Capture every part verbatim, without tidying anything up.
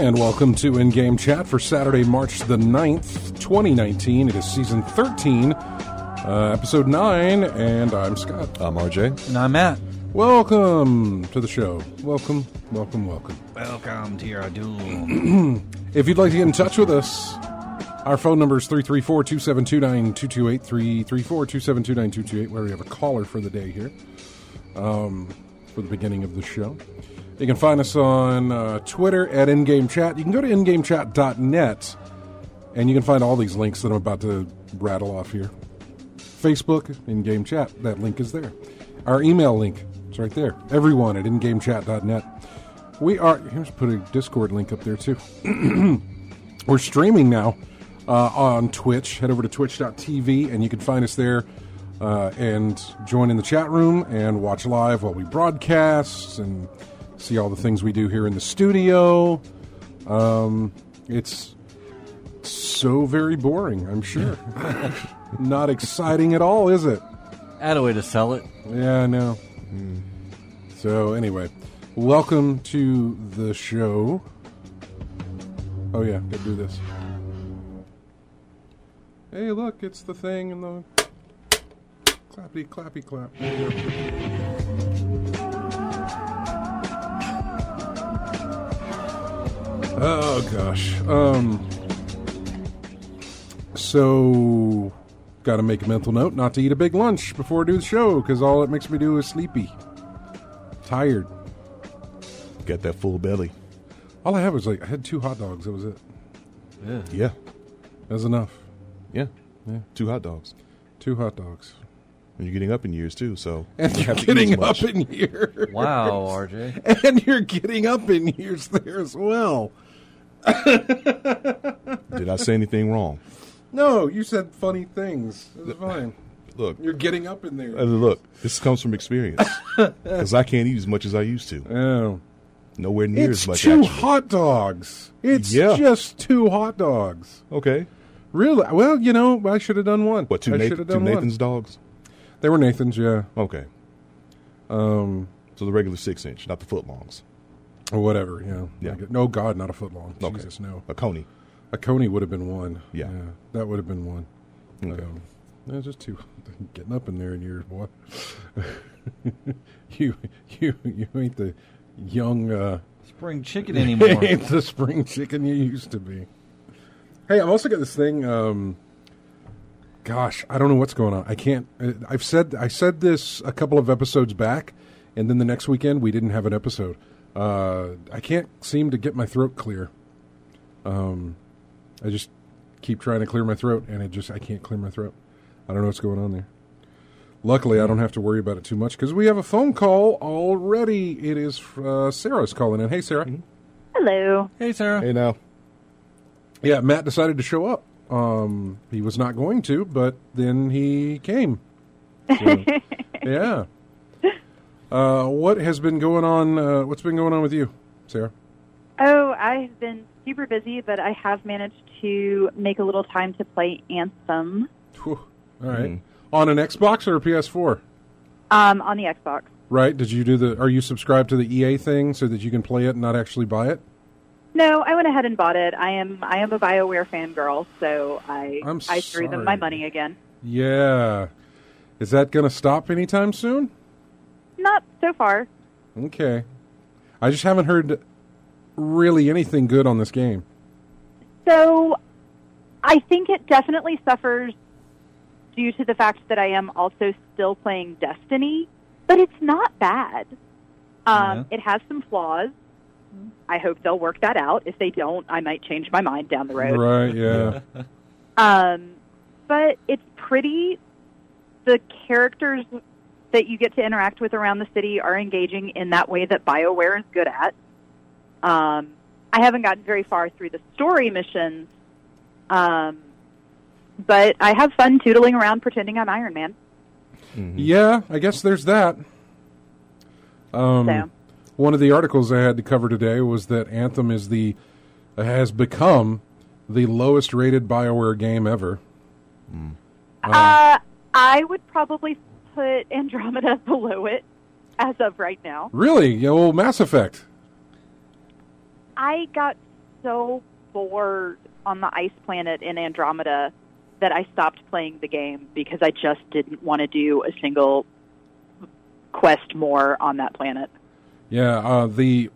And welcome to In-Game Chat for Saturday, March the ninth, twenty nineteen. It is season thirteen, uh, episode nine, and I'm Scott. I'm R J. And I'm Matt. Welcome to the show. Welcome, welcome, welcome. Welcome to your doom. If you'd like to get in touch with us, our phone number is three three four, two seven two nine, two two eight, three three four, two seven two nine, two two eight, where we have a caller for the day here, um, for the beginning of the show. You can find us on uh, Twitter at In-Game Chat. You can go to in game chat dot net, and you can find all these links that I'm about to rattle off here. Facebook, In-Game Chat, that link is there. Our email link, it's right there. Everyone at in game chat dot net. We are, here's put a Discord link up there too. We're streaming now uh, on Twitch. Head over to twitch dot t v, and you can find us there uh, and join in the chat room and watch live while we broadcast and see all the things we do here in the studio. Um, it's so very boring, I'm sure. Not exciting at all, is it? Add a way to sell it. Yeah, I know. Mm. So anyway, welcome to the show. Oh yeah, gotta do this. Hey, look, it's the thing in the clappity clappy clap. Oh gosh. Um. So, got to make a mental note not to eat a big lunch before I do the show, because all it makes me do is sleepy, tired. Got that full belly. All I had was like I had two hot dogs. That was it. Yeah. Yeah. That was enough. Yeah. Yeah. Two hot dogs. Two hot dogs. And you're getting up in years, too, so... And you you're have to eat getting as much. up in years. Wow, R J. And you're getting up in years there as well. Did I say anything wrong? No, you said funny things. It was fine. Look. You're getting up in there. Uh, look, this comes from experience. Because I can't eat as much as I used to. Oh. Nowhere near It's as much, two actually. hot dogs. It's Yeah. just two hot dogs. Okay. Really? Well, you know, I should have done one. What, two, I Nath- should have two done Nathan's one. dogs? They were Nathan's, yeah. Okay. Um, So the regular six-inch, not the footlongs. or whatever, yeah. Yeah. Like, no, God, not a foot long. Okay. Jesus, no. A coney. A coney would have been one. Yeah. that would have been one. Okay. Um, no, just two. Getting up in there in years, boy. you, you, you ain't the young. Uh, Spring chicken anymore. ain't the spring chicken you used to be. Hey, I've also got this thing. Um, gosh, I don't know what's going on. I can't. I've said I said this a couple of episodes back, and then the next weekend we didn't have an episode. Uh, I can't seem to get my throat clear. Um, I just keep trying to clear my throat, and it just I can't clear my throat. I don't know what's going on there. Luckily, I don't have to worry about it too much because we have a phone call already. It is uh, Sarah's calling in. Hey, Sarah. Hello. Hey, Sarah. Hey, now. Yeah, Matt decided to show up. Um, he was not going to, but then he came. So, yeah. Uh, what has been going on? Uh, what's been going on with you, Sarah? Oh, I've been super busy, but I have managed to make a little time to play Anthem Whew. All right. Mm. On an Xbox or a P S four? um, on the Xbox. Right. Did you do the? Are you subscribed to the E A thing so that you can play it and not actually buy it? No, I went ahead and bought it. I am I am a BioWare fangirl, so I I'm I threw them sorry. my money again. Yeah. Is that going to stop anytime soon? Not so far. Okay. I just haven't heard really anything good on this game. So I think it definitely suffers due to the fact that I am also still playing Destiny, but it's not bad. Um, Yeah. It has some flaws. I hope they'll work that out. If they don't, I might change my mind down the road. Right, yeah. Um, but it's pretty. The characters that you get to interact with around the city are engaging in that way that BioWare is good at. Um, I haven't gotten very far through the story missions, um, but I have fun tootling around pretending I'm Iron Man. Mm-hmm. Yeah, I guess there's that. Um, So. One of the articles I had to cover today was that Anthem is the has become the lowest rated BioWare game ever. Mm. Uh, I would probably put Andromeda below it as of right now. Really? Yeah, well, Mass Effect. I got so bored on the ice planet in Andromeda that I stopped playing the game because I just didn't want to do a single quest more on that planet. Yeah, uh, the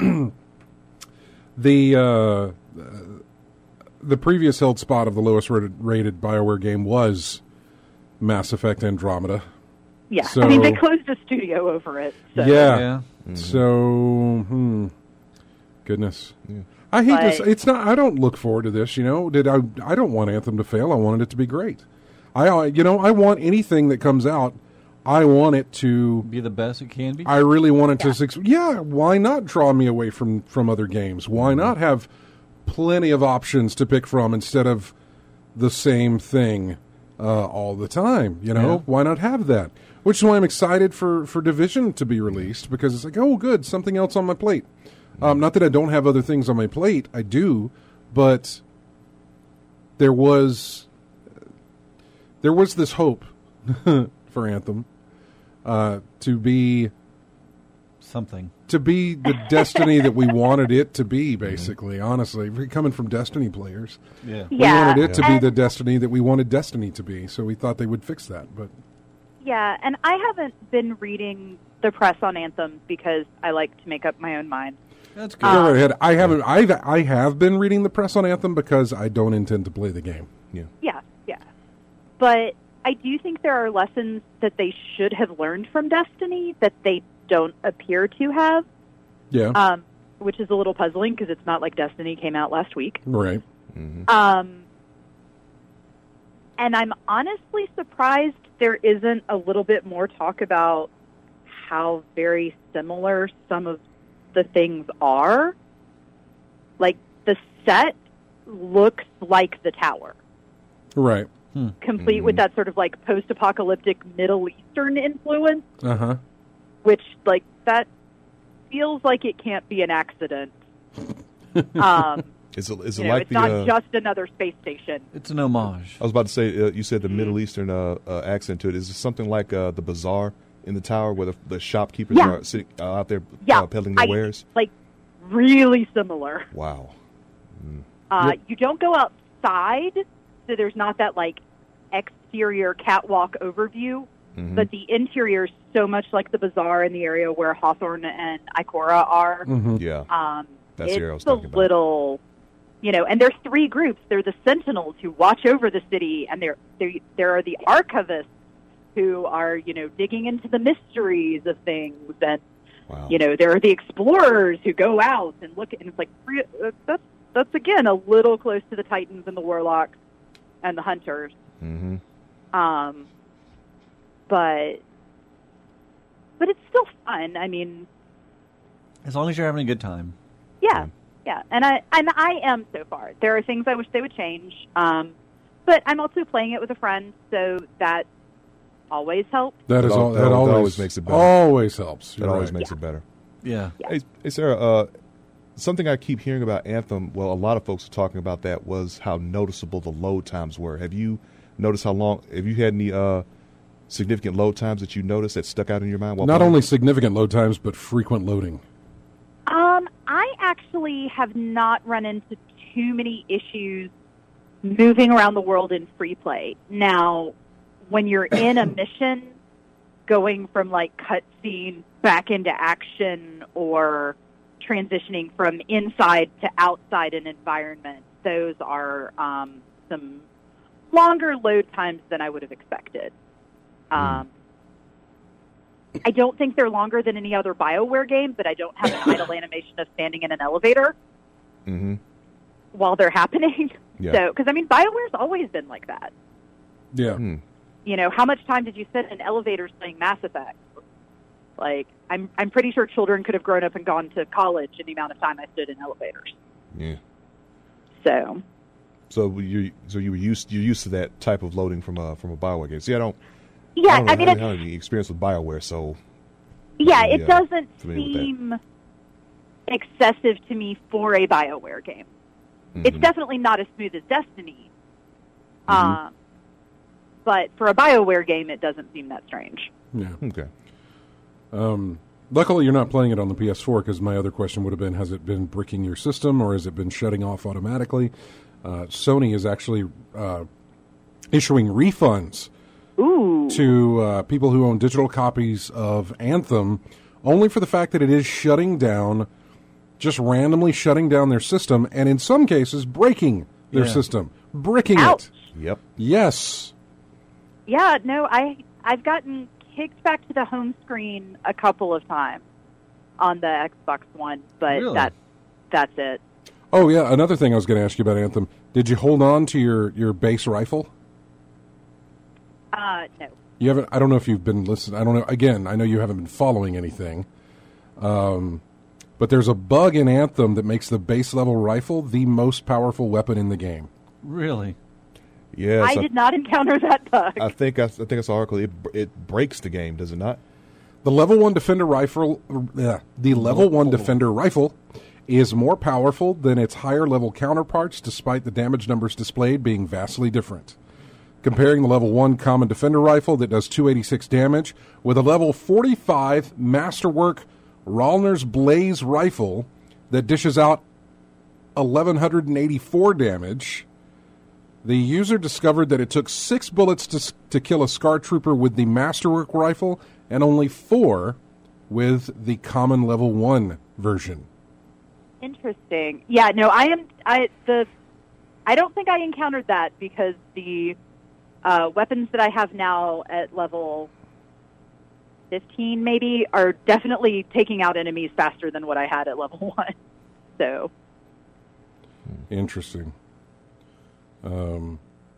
the uh, the previous held spot of the lowest rated, rated BioWare game was Mass Effect Andromeda. Yeah, So- I mean, they closed a studio over it. So. Yeah. Yeah. So, hmm, goodness. I hate this. But- It's not. I don't look forward to this. You know, did I? I don't want Anthem to fail. I wanted it to be great. I, I- you know, I want anything that comes out. I want it to. Be the best it can be. I really want it to succeed. Yeah. Why not draw me away from from other games? Why not have plenty of options to pick from instead of the same thing uh, all the time? You know, Yeah. why not have that? Which is why I'm excited for, for Division to be released, because it's like, oh, good, something else on my plate. Um, not that I don't have other things on my plate, I do, but there was there was this hope for Anthem uh, to be Something. to be the Destiny that we wanted it to be. Basically, honestly, we're coming from Destiny players, Yeah. we Yeah, wanted it to be and- the Destiny that we wanted Destiny to be. So we thought they would fix that, but. Yeah, and I haven't been reading the press on Anthem because I like to make up my own mind. That's good. Go right ahead. I haven't. I've. I have been reading the press on Anthem because I don't intend to play the game. Yeah. Yeah, yeah. But I do think there are lessons that they should have learned from Destiny that they don't appear to have, Yeah. um, which is a little puzzling because it's not like Destiny came out last week. right. Um, and I'm honestly surprised there isn't a little bit more talk about how very similar some of the things are. Like, the set looks like the tower, Right. complete with that sort of, like, post-apocalyptic Middle Eastern influence, Uh huh. which, like, that feels like it can't be an accident. um, Is it, is it you know, like it's the? not uh, just another space station. It's an homage. I was about to say, uh, you said the Mm-hmm. Middle Eastern uh, uh, accent to it. Is it something like uh, the bazaar in the tower where the, the shopkeepers Yeah. are sitting uh, out there Yeah, uh, peddling their I- wares? Like, really similar. Wow. Uh, Yep. You don't go outside, so there's not that, like, exterior catwalk overview, Mhm. but the interior is so much like the bazaar in the area where Hawthorne and Ikora are. Mm-hmm. Yeah. Um, That's the area I was it's a talking about. little, you know, and there's three groups. There are the Sentinels who watch over the city, and there there there are the Archivists who are, you know, digging into the mysteries of things, and Wow. you know, there are the explorers who go out and look, and it's like re- uh, that's that's again a little close to the Titans and the Warlocks and the Hunters. Mm-hmm. Um, but but it's still fun. I mean, As long as you're having a good time. yeah, yeah, and I and I am so far. There are things I wish they would change, um, but I'm also playing it with a friend, so that always helps. That is That al- all. that That al- that always, always makes it better. Always helps. That You're always right. makes it better. Yeah. Yeah. Hey, hey, Sarah, uh, something I keep hearing about Anthem, well, a lot of folks are talking about that, was how noticeable the load times were. Have you noticed how long, have you had any uh, significant load times that you noticed that stuck out in your mind? While Not playing? only significant load times, but frequent loading. Um, I actually have not run into too many issues moving around the world in free play. Now, when you're in a mission, going from like cutscene back into action or transitioning from inside to outside an environment, those are um, some longer load times than I would have expected. Um, I don't think they're longer than any other BioWare game, but I don't have an idle animation of standing in an elevator Mm-hmm. while they're happening. Yeah. So, because I mean, BioWare's always been like that. Yeah. Hmm. You know, how much time did you spend in elevators playing Mass Effect? Like, I'm I'm pretty sure children could have grown up and gone to college in the amount of time I stood in elevators. Yeah. So, So you so you were used you're used to that type of loading from a from a BioWare game. See, I don't. yeah, I, don't I mean, I it's, don't have any experience with BioWare, so yeah, Yeah, it doesn't familiar with that. seem excessive to me for a BioWare game. mhm. It's definitely not as smooth as Destiny. Mm-hmm. Um, but for a BioWare game, it doesn't seem that strange. Yeah. okay. Um, Luckily, you're not playing it on the P S four, because my other question would have been, has it been bricking your system, or has it been shutting off automatically? Uh, Sony is actually uh, issuing refunds Ooh. to uh, people who own digital copies of Anthem, only for the fact that it is shutting down, just randomly shutting down their system, and in some cases, breaking their Yeah. system. Bricking Ouch. it. Yep. Yes. Yeah, no, I I've gotten kicked back to the home screen a couple of times on the Xbox One, but Really? that that's it. Oh, yeah, another thing I was going to ask you about Anthem. Did you hold on to your, your base rifle? Uh, no. You haven't. I don't know if you've been listening. I don't know. Again, I know you haven't been following anything. Um, but there's a bug in Anthem that makes the base level rifle the most powerful weapon in the game. Really? Yes. I did not encounter that bug. I think I, I think I saw an article. It it breaks the game, does it not? The level one defender rifle, uh, the level one defender rifle, is more powerful than its higher level counterparts, despite the damage numbers displayed being vastly different. Comparing the level one common defender rifle that does two eighty-six damage with a level forty-five Masterwork Rallner's Blaze rifle that dishes out eleven eighty-four damage, the user discovered that it took six bullets to, to kill a Scar Trooper with the Masterwork rifle and only four with the common level one version. Interesting. Yeah, no, I am. I the. I don't think I encountered that because the uh, weapons that I have now at level fifteen, maybe, are definitely taking out enemies faster than what I had at level one. So. Interesting. Um.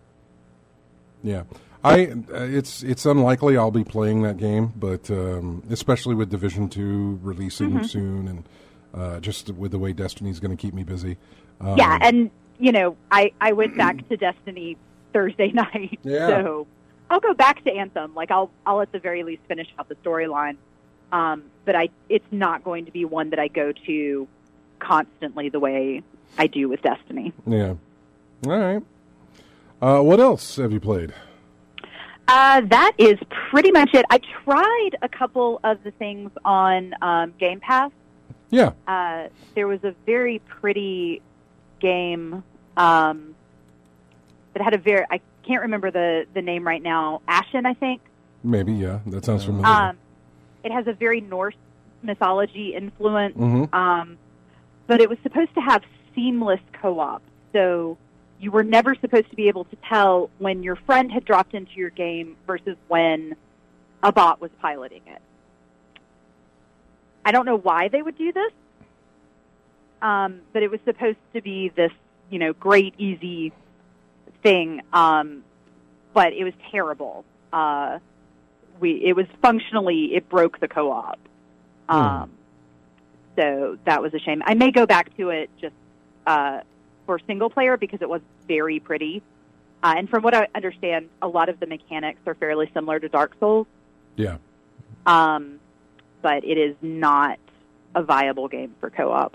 Yeah, I. Uh, it's it's unlikely I'll be playing that game, but um, especially with Division Two releasing Mm-hmm. soon, and uh, just with the way Destiny's going to keep me busy. Um, Yeah, and you know, I, I went back to Destiny Thursday night, Yeah. so I'll go back to Anthem. Like I'll I'll at the very least finish out the storyline, um, but I it's not going to be one that I go to constantly the way I do with Destiny. Yeah. All right. Uh, what else have you played? Uh, that is pretty much it. I tried a couple of the things on um, Game Pass. Yeah. Uh, there was a very pretty game um, that had a very, I can't remember the, the name right now, Ashen, I think. Maybe, yeah. That sounds familiar. Um, it has a very Norse mythology influence, Mhm. um, but it was supposed to have seamless co-op. So you were never supposed to be able to tell when your friend had dropped into your game versus when a bot was piloting it. I don't know why they would do this, um, but it was supposed to be this, you know, great, easy thing, um, but it was terrible. Uh, we it was functionally, it broke the co-op. Um, so that was a shame. I may go back to it just uh, for single player because it was very pretty. Uh, and from what I understand, a lot of the mechanics are fairly similar to Dark Souls. Yeah. Um, but it is not a viable game for co-op.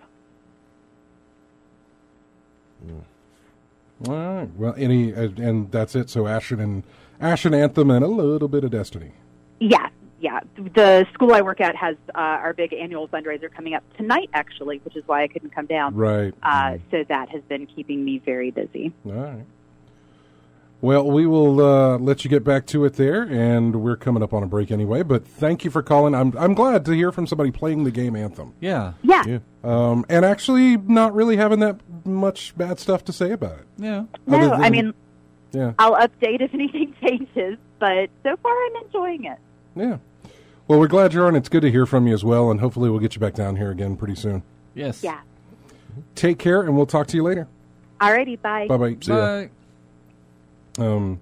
All right. Well, any uh, and that's it. So Ashen and Ashen Anthem and a little bit of Destiny. Yeah, yeah. The school I work at has uh, our big annual fundraiser coming up tonight, actually, which is why I couldn't come down. Right. Uh, so that has been keeping me very busy. All right. Well, we will uh, let you get back to it there, and we're coming up on a break anyway. But thank you for calling. I'm I'm glad to hear from somebody playing the game Anthem, Yeah. Yeah. Yeah. um, and actually not really having that much bad stuff to say about it. Yeah. No, Other I than- mean, Yeah, I'll update if anything changes, but so far I'm enjoying it. yeah. Well, we're glad you're on. It's good to hear from you as well, and hopefully we'll get you back down here again pretty soon. Yes. Yeah. Take care, and we'll talk to you later. Alrighty, bye. Bye bye. Bye. Um,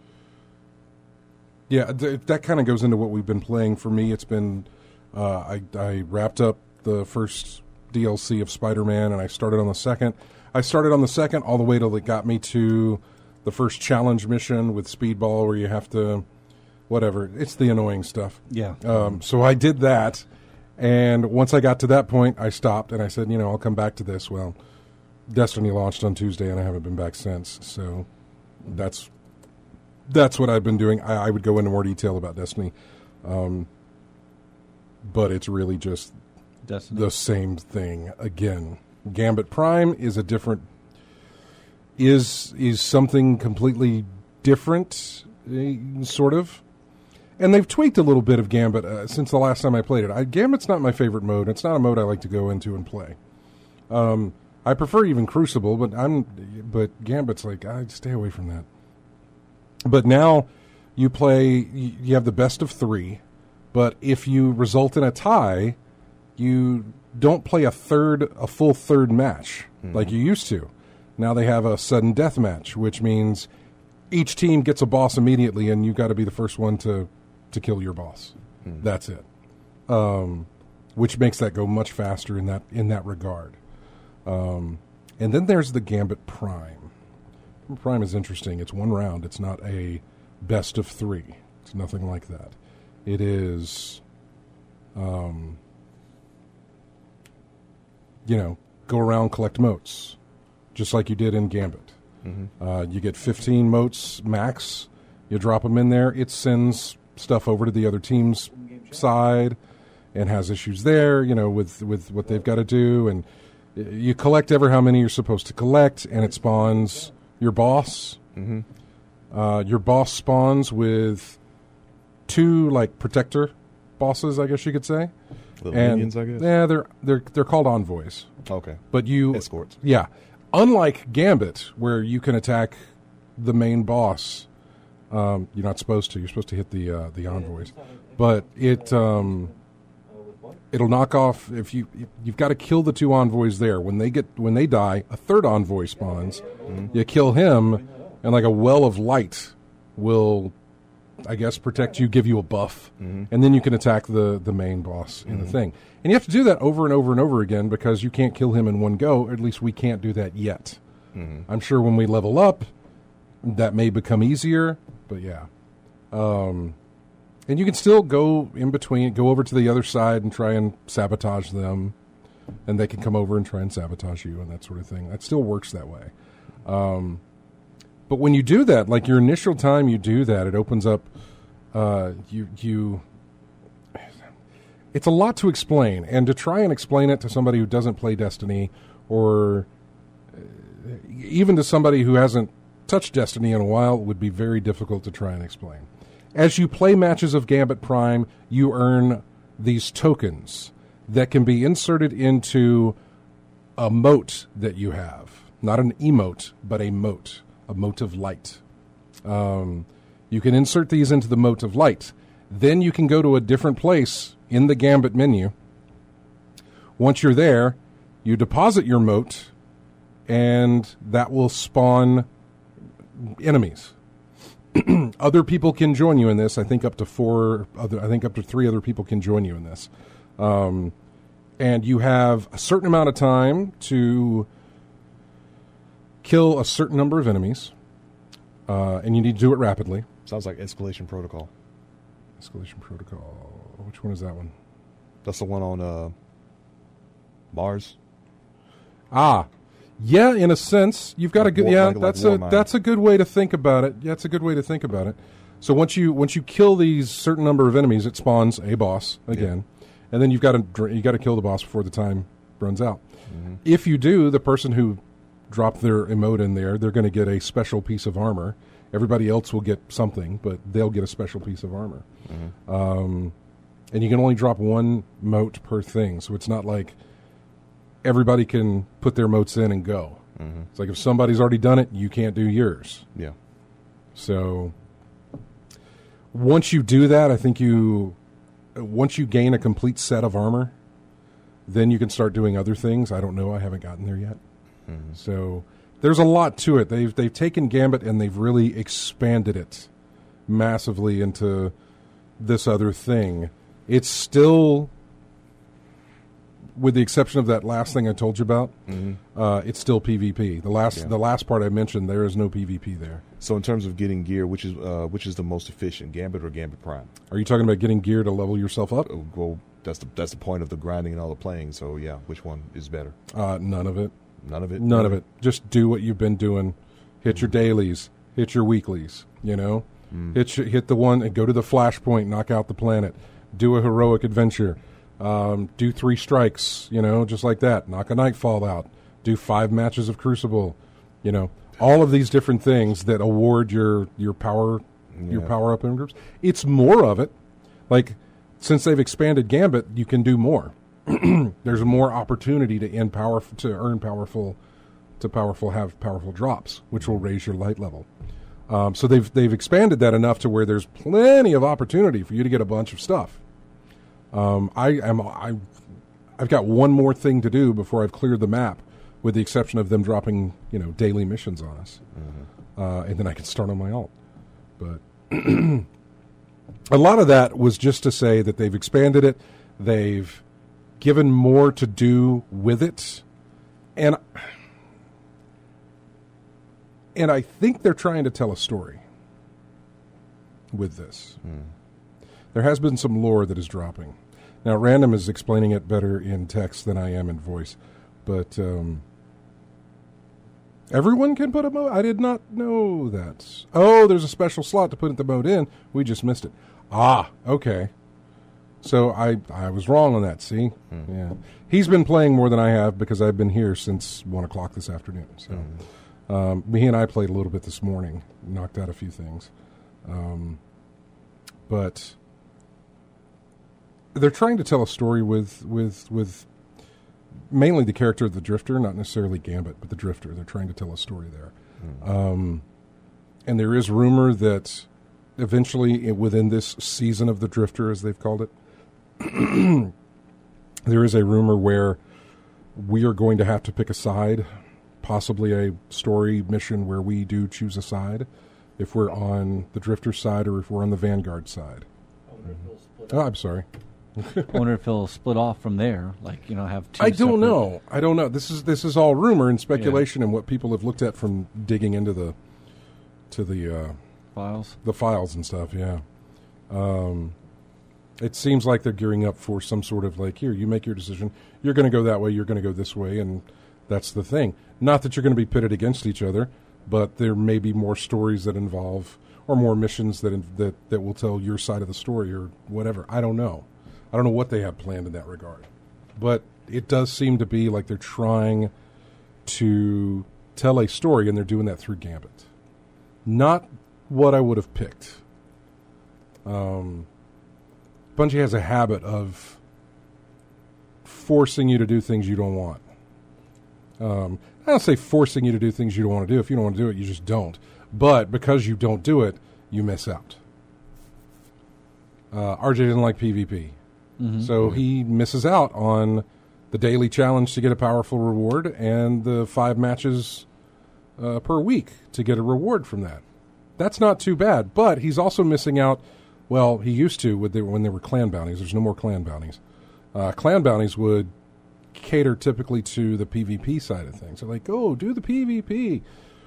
yeah, th- that kind of goes into what we've been playing. For me, it's been uh, I, I wrapped up the first D L C of Spider-Man, and I started on the second. I started on the second all the way till it got me to the first challenge mission with Speedball, where you have to whatever. It's the annoying stuff. Yeah. Um, so I did that, and once I got to that point, I stopped, and I said, you know, I'll come back to this. Well, Destiny launched on Tuesday, and I haven't been back since. So that's that's what I've been doing. I, I would go into more detail about Destiny. Um, but it's really just Destiny. the same thing again. Gambit Prime is a different is is something completely different, eh, sort of. And they've tweaked a little bit of Gambit uh, since the last time I played it. I, Gambit's not my favorite mode. It's not a mode I like to go into and play. Um, I prefer even Crucible, but I'm but Gambit's like I stay away from that. But now you play. You, you have the best of three, but if you result in a tie, you don't play a third, a full third match mm-hmm. like you used to. Now they have a sudden death match, which means each team gets a boss immediately, and you've got to be the first one to, to kill your boss. Mm-hmm. That's it. Um, which makes that go much faster in that in that regard. Um, and then there's the Gambit Prime. Prime is interesting. It's one round. It's not a best of three. It's nothing like that. It is, um, you know, go around, collect motes, just like you did in Gambit. Mm-hmm. Uh, you get fifteen motes max. You drop them in there. It sends stuff over to the other team's side and has issues there, you know, with, with what they've got to do. And you collect ever how many you're supposed to collect, and it spawns your boss. Mm-hmm. Uh, your boss spawns with two, like, protector bosses, I guess you could say. Little and, minions, I guess? Yeah, they're, they're, they're called envoys. Okay. But you... Escorts. Yeah. Unlike Gambit, where you can attack the main boss, um, you're not supposed to. You're supposed to hit the uh, the envoys, but it um, it'll knock off if you you've got to kill the two envoys there. When they get when they die, a third envoy spawns. Mm-hmm. You kill him, and like a well of light will, I guess, protect you, give you a buff, mm-hmm. and then you can attack the the main boss in mm-hmm. the thing. And you have to do that over and over and over again because you can't kill him in one go. Or at least we can't do that yet. Mm-hmm. I'm sure when we level up, that may become easier. But yeah, um, and you can still go in between, go over to the other side and try and sabotage them, and they can come over and try and sabotage you and that sort of thing. That still works that way. Um, but when you do that, like your initial time you do that, it opens up. Uh, you you. It's a lot to explain, and to try and explain it to somebody who doesn't play Destiny, or even to somebody who hasn't touched Destiny in a while, would be very difficult to try and explain. As you play matches of Gambit Prime, you earn these tokens that can be inserted into a mote that you have. Not an emote, but a mote, a mote of light. Um, you can insert these into the mote of light. Then you can go to a different place in the Gambit menu. Once you're there, you deposit your mote, and that will spawn enemies. Other people can join you in this. I think up to four other. I think up to three other people can join you in this. Um, and you have a certain amount of time to kill a certain number of enemies, uh, and you need to do it rapidly. Sounds like Escalation Protocol. Escalation Protocol. Which one is that one? That's the one on uh, Mars. Ah, yeah. In a sense, you've got like a good. War, Yeah, like, that's like a that's a good way to think about it. Yeah, it's a good way to think about it. So once you once you kill these certain number of enemies, it spawns a boss again, yeah. and then you've got to you got to kill the boss before the time runs out. Mm-hmm. If you do, the person who dropped their emote in there, they're going to get a special piece of armor. Everybody else will get something, but they'll get a special piece of armor. Mm-hmm. Um, and you can only drop one mote per thing, so it's not like everybody can put their motes in and go. Mm-hmm. It's like if somebody's already done it, you can't do yours. Yeah. So once you do that, I think you once you gain a complete set of armor, then you can start doing other things. I don't know. I haven't gotten there yet. Mm-hmm. So there's a lot to it. They've they've taken Gambit and they've really expanded it massively into this other thing. It's still, with the exception of that last thing I told you about, mm-hmm. uh, it's still PvP. The last yeah. the last part I mentioned, there is no PvP there. So in terms of getting gear, which is uh, which is the most efficient, Gambit or Gambit Prime? Are you talking about getting gear to level yourself up? Uh, well, that's the that's the point of the grinding and all the playing. So yeah, which one is better? Uh, none of it. None of it? None mm-hmm. of it. Just do what you've been doing. Hit mm-hmm. your dailies. Hit your weeklies, you know? Mm. Hit hit the one and go to the flashpoint, knock out the planet. Do a heroic adventure. Um, do three strikes, you know, just like that. Knock a Nightfall out. Do five matches of Crucible. You know, all of these different things that award your your power yeah. your power up in groups. It's more of it. Like, since they've expanded Gambit, you can do more. There's more opportunity to end power to earn powerful to powerful have powerful drops, which will raise your light level. Um, so they've they've expanded that enough to where there's plenty of opportunity for you to get a bunch of stuff. Um, I am I I've got one more thing to do before I've cleared the map, with the exception of them dropping, you know, daily missions on us, mm-hmm. uh, and then I can start on my alt. But a lot of that was just to say that they've expanded it, they've given more to do with it, and and I think they're trying to tell a story with this. Mm. There has been some lore that is dropping. Now, Random is explaining it better in text than I am in voice, but um, everyone can put a mode. I did not know that. Oh, there's a special slot to put the mode in. We just missed it. Ah, okay. So I I was wrong on that, see? Mm. Yeah. He's been playing more than I have because I've been here since one o'clock this afternoon. So mm. um, he and I played a little bit this morning, knocked out a few things. Um, but they're trying to tell a story with, with, with mainly the character of the Drifter, not necessarily Gambit, but the Drifter. They're trying to tell a story there. Mm. Um, and there is rumor that eventually, within this season of the Drifter, as they've called it, there is a rumor where we are going to have to pick a side, possibly a story mission where we do choose a side, if we're on the Drifter side or if we're on the Vanguard side. I wonder if he'll split oh, I'm sorry. I wonder if he'll split off from there, like, you know, have two I don't separate... know. I don't know. This is this is all rumor and speculation, yeah. and what people have looked at from digging into the to the uh, files, the files and stuff. Yeah. Um, it seems like they're gearing up for some sort of like, here, you make your decision. You're going to go that way. You're going to go this way, and that's the thing. Not that you're going to be pitted against each other, but there may be more stories that involve, or more missions that that that will tell your side of the story, or whatever. I don't know. I don't know what they have planned in that regard, but it does seem to be like they're trying to tell a story, and they're doing that through Gambit. Not what I would have picked. Um, Bungie has a habit of forcing you to do things you don't want. Um, I don't say forcing you to do things you don't want to do. If you don't want to do it, you just don't. But because you don't do it, you miss out. Uh, R J didn't like PvP. Mm-hmm. So he misses out on the daily challenge to get a powerful reward and the five matches uh, per week to get a reward from that. That's not too bad, but he's also missing out. Well, he used to with the, when there were clan bounties. There's no more clan bounties. Uh, clan bounties would cater typically to the PvP side of things. They're like, oh, do the PvP.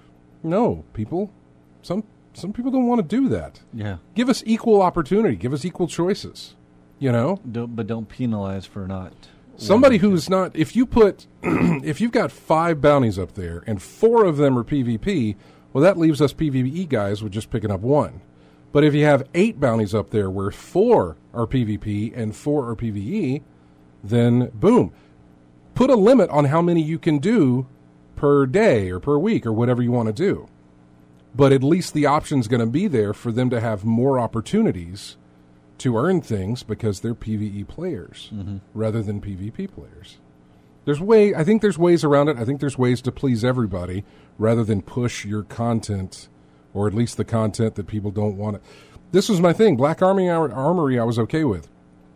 No, people. Some some people don't want to do that. Yeah. Give us equal opportunity. Give us equal choices. You know? Don't, but don't penalize for not... Somebody who's not... If you put... if you've got five bounties up there and four of them are PvP, well, that leaves us PvE guys with just picking up one. But if you have eight bounties up there where four are PvP and four are PvE, then boom. Put a limit on how many you can do per day or per week or whatever you want to do. But at least the option's going to be there for them to have more opportunities to earn things because they're PvE players mm-hmm. rather than PvP players. There's way I think there's ways around it. I think there's ways to please everybody rather than push your content, or at least the content that people don't want it. This was my thing. Black Army Armory I was okay with.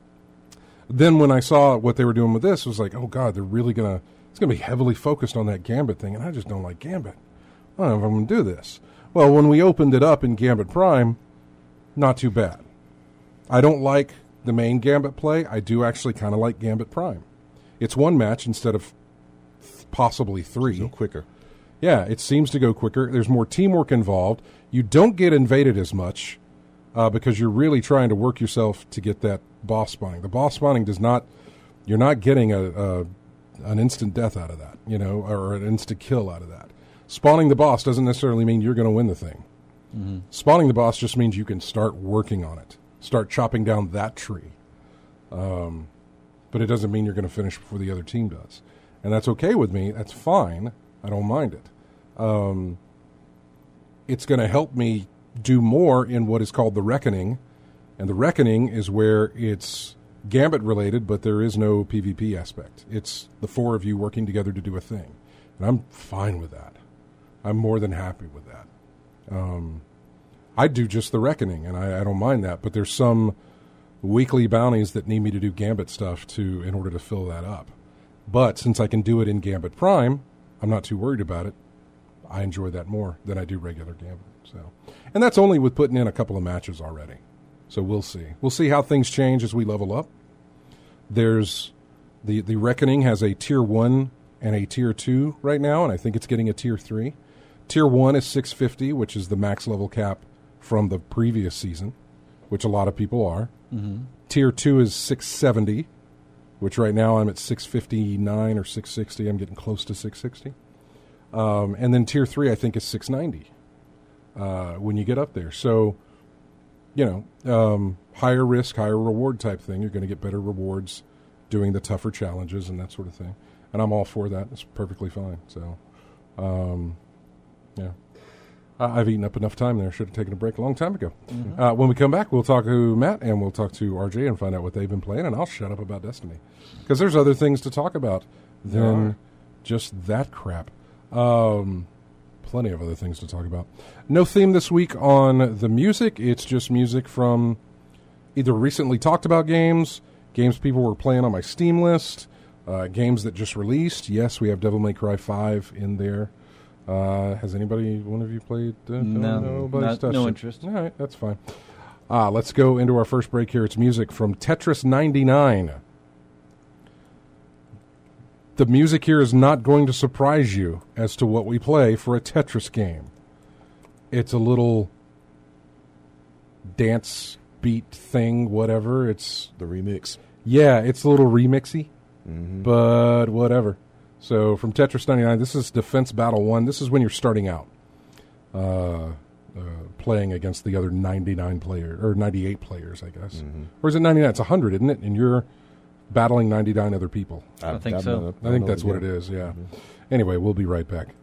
Then when I saw what they were doing with this, it was like, oh God, they're really going to, it's going to be heavily focused on that Gambit thing, and I just don't like Gambit. I don't know if I'm going to do this. Well, when we opened it up in Gambit Prime, not too bad. I don't like the main Gambit play. I do actually kind of like Gambit Prime. It's one match instead of th- possibly three. So quicker. Yeah, it seems to go quicker. There's more teamwork involved. You don't get invaded as much uh, because you're really trying to work yourself to get that boss spawning. The boss spawning does not, you're not getting a, a an instant death out of that, you know, or an instant kill out of that. Spawning the boss doesn't necessarily mean you're going to win the thing. Mm-hmm. Spawning the boss just means you can start working on it. Start chopping down that tree. Um, but it doesn't mean you're going to finish before the other team does. And that's okay with me. That's fine. I don't mind it. Um, it's going to help me do more in what is called the Reckoning. And the Reckoning is where it's Gambit related, but there is no PvP aspect. It's the four of you working together to do a thing. And I'm fine with that. I'm more than happy with that. Um, I do just the Reckoning, and I, I don't mind that. But there's some weekly bounties that need me to do Gambit stuff to in order to fill that up. But since I can do it in Gambit Prime, I'm not too worried about it. I enjoy that more than I do regular Gambit. So, and that's only with putting in a couple of matches already. So we'll see. We'll see how things change as we level up. There's the the Reckoning has a tier one and a tier two right now, and I think it's getting a tier three. Tier one is six fifty, which is the max level cap from the previous season, which a lot of people are. Mm-hmm. Tier two is six seventy, which right now I'm at six fifty-nine or six sixty. I'm getting close to six sixty. Um, and then tier three, I think, is six ninety uh, when you get up there. So, you know, um, higher risk, higher reward type thing. You're going to get better rewards doing the tougher challenges and that sort of thing. And I'm all for that. It's perfectly fine. So, um, yeah. I- I've eaten up enough time there. Should have taken a break a long time ago. Mm-hmm. Uh, when we come back, we'll talk to Matt and we'll talk to R J and find out what they've been playing. And I'll shut up about Destiny. Because there's other things to talk about than yeah. just that crap. Um, plenty of other things to talk about. No theme this week on the music. It's just music from either recently talked about games, games people were playing on my Steam list, uh, games that just released. Yes, we have Devil May Cry five in there. Uh, has anybody, one of you played? Uh, no, nobody's not, no it. interest. All right, that's fine. Uh, let's go into our first break here. It's music from Tetris ninety-nine. The music here is not going to surprise you as to what we play for a Tetris game. It's a little dance beat thing, whatever. It's the remix. Yeah, it's a little remixy, mm-hmm. but whatever. So from Tetris ninety-nine, this is Defense Battle one. This is when you're starting out, uh, uh, playing against the other ninety-nine players, or ninety-eight players, I guess. Mm-hmm. Or is it ninety-nine? It's one hundred, isn't it? And you're battling ninety-nine other people. I, I think so. I think that's what it is, yeah. Mm-hmm. Anyway, we'll be right back.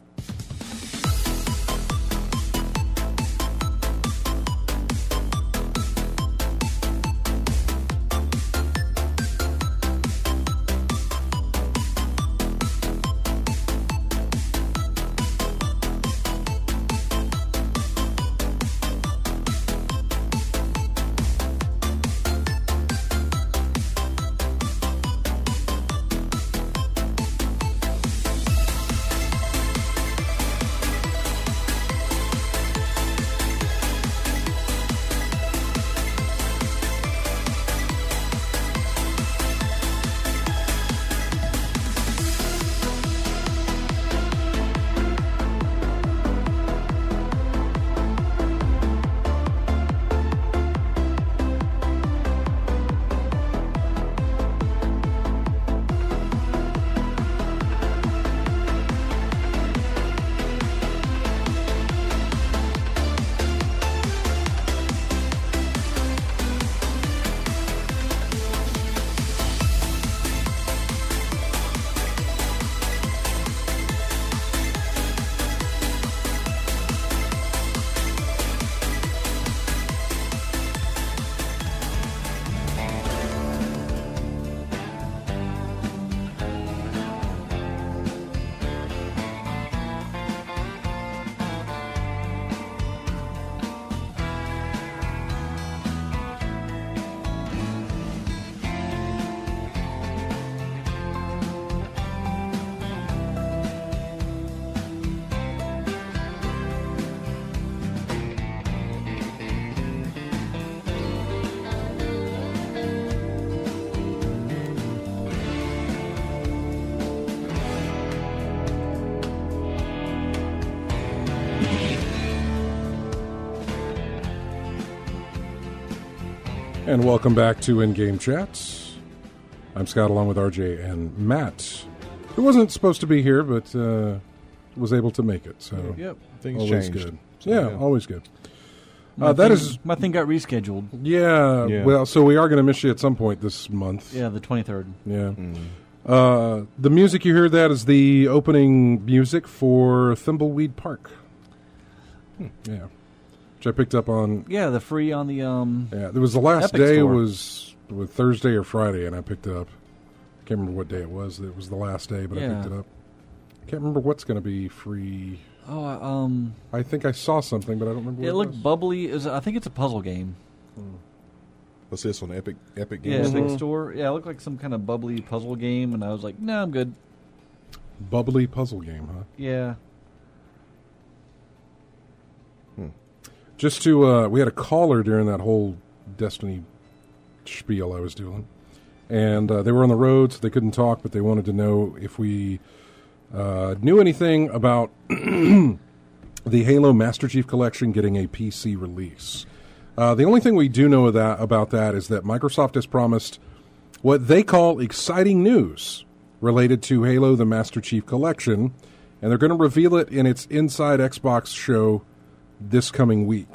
And welcome back to In-Game Chats. I'm Scott along with R J and Matt, who wasn't supposed to be here, but uh, was able to make it. So yep, things always changed. Good. So, yeah, yeah, always good. My Uh, that thing- is- my thing got rescheduled. Yeah, Yeah. well, so we are going to miss you at some point this month. Yeah, the twenty-third. Yeah. Uh, the music you hear that is the opening music for Thimbleweed Park. Yeah. Which I picked up on. Yeah, the free on the um. Yeah, there was the last Epic day Store. was, was Thursday or Friday, and I picked it up. Can't remember what day it was. It was the last day, but I Yeah. picked it up. Can't remember what's going to be free. Oh, um. I think I saw something, but I don't remember. It what looked was. bubbly. Is I think it's a puzzle game. What's this on Epic Epic Yeah, Games? Epic Mhm. Store. Yeah, it looked like some kind of bubbly puzzle game, and I was like, "No, I'm good." Bubbly puzzle game, huh? Yeah. Just to, uh, we had a caller during that whole Destiny spiel I was doing. And uh, they were on the road, so they couldn't talk, but they wanted to know if we uh, knew anything about the Halo Master Chief Collection getting a P C release. Uh, the only thing we do know of that, about that is that Microsoft has promised what they call exciting news related to Halo the Master Chief Collection, and they're going to reveal it in its Inside Xbox show this coming week.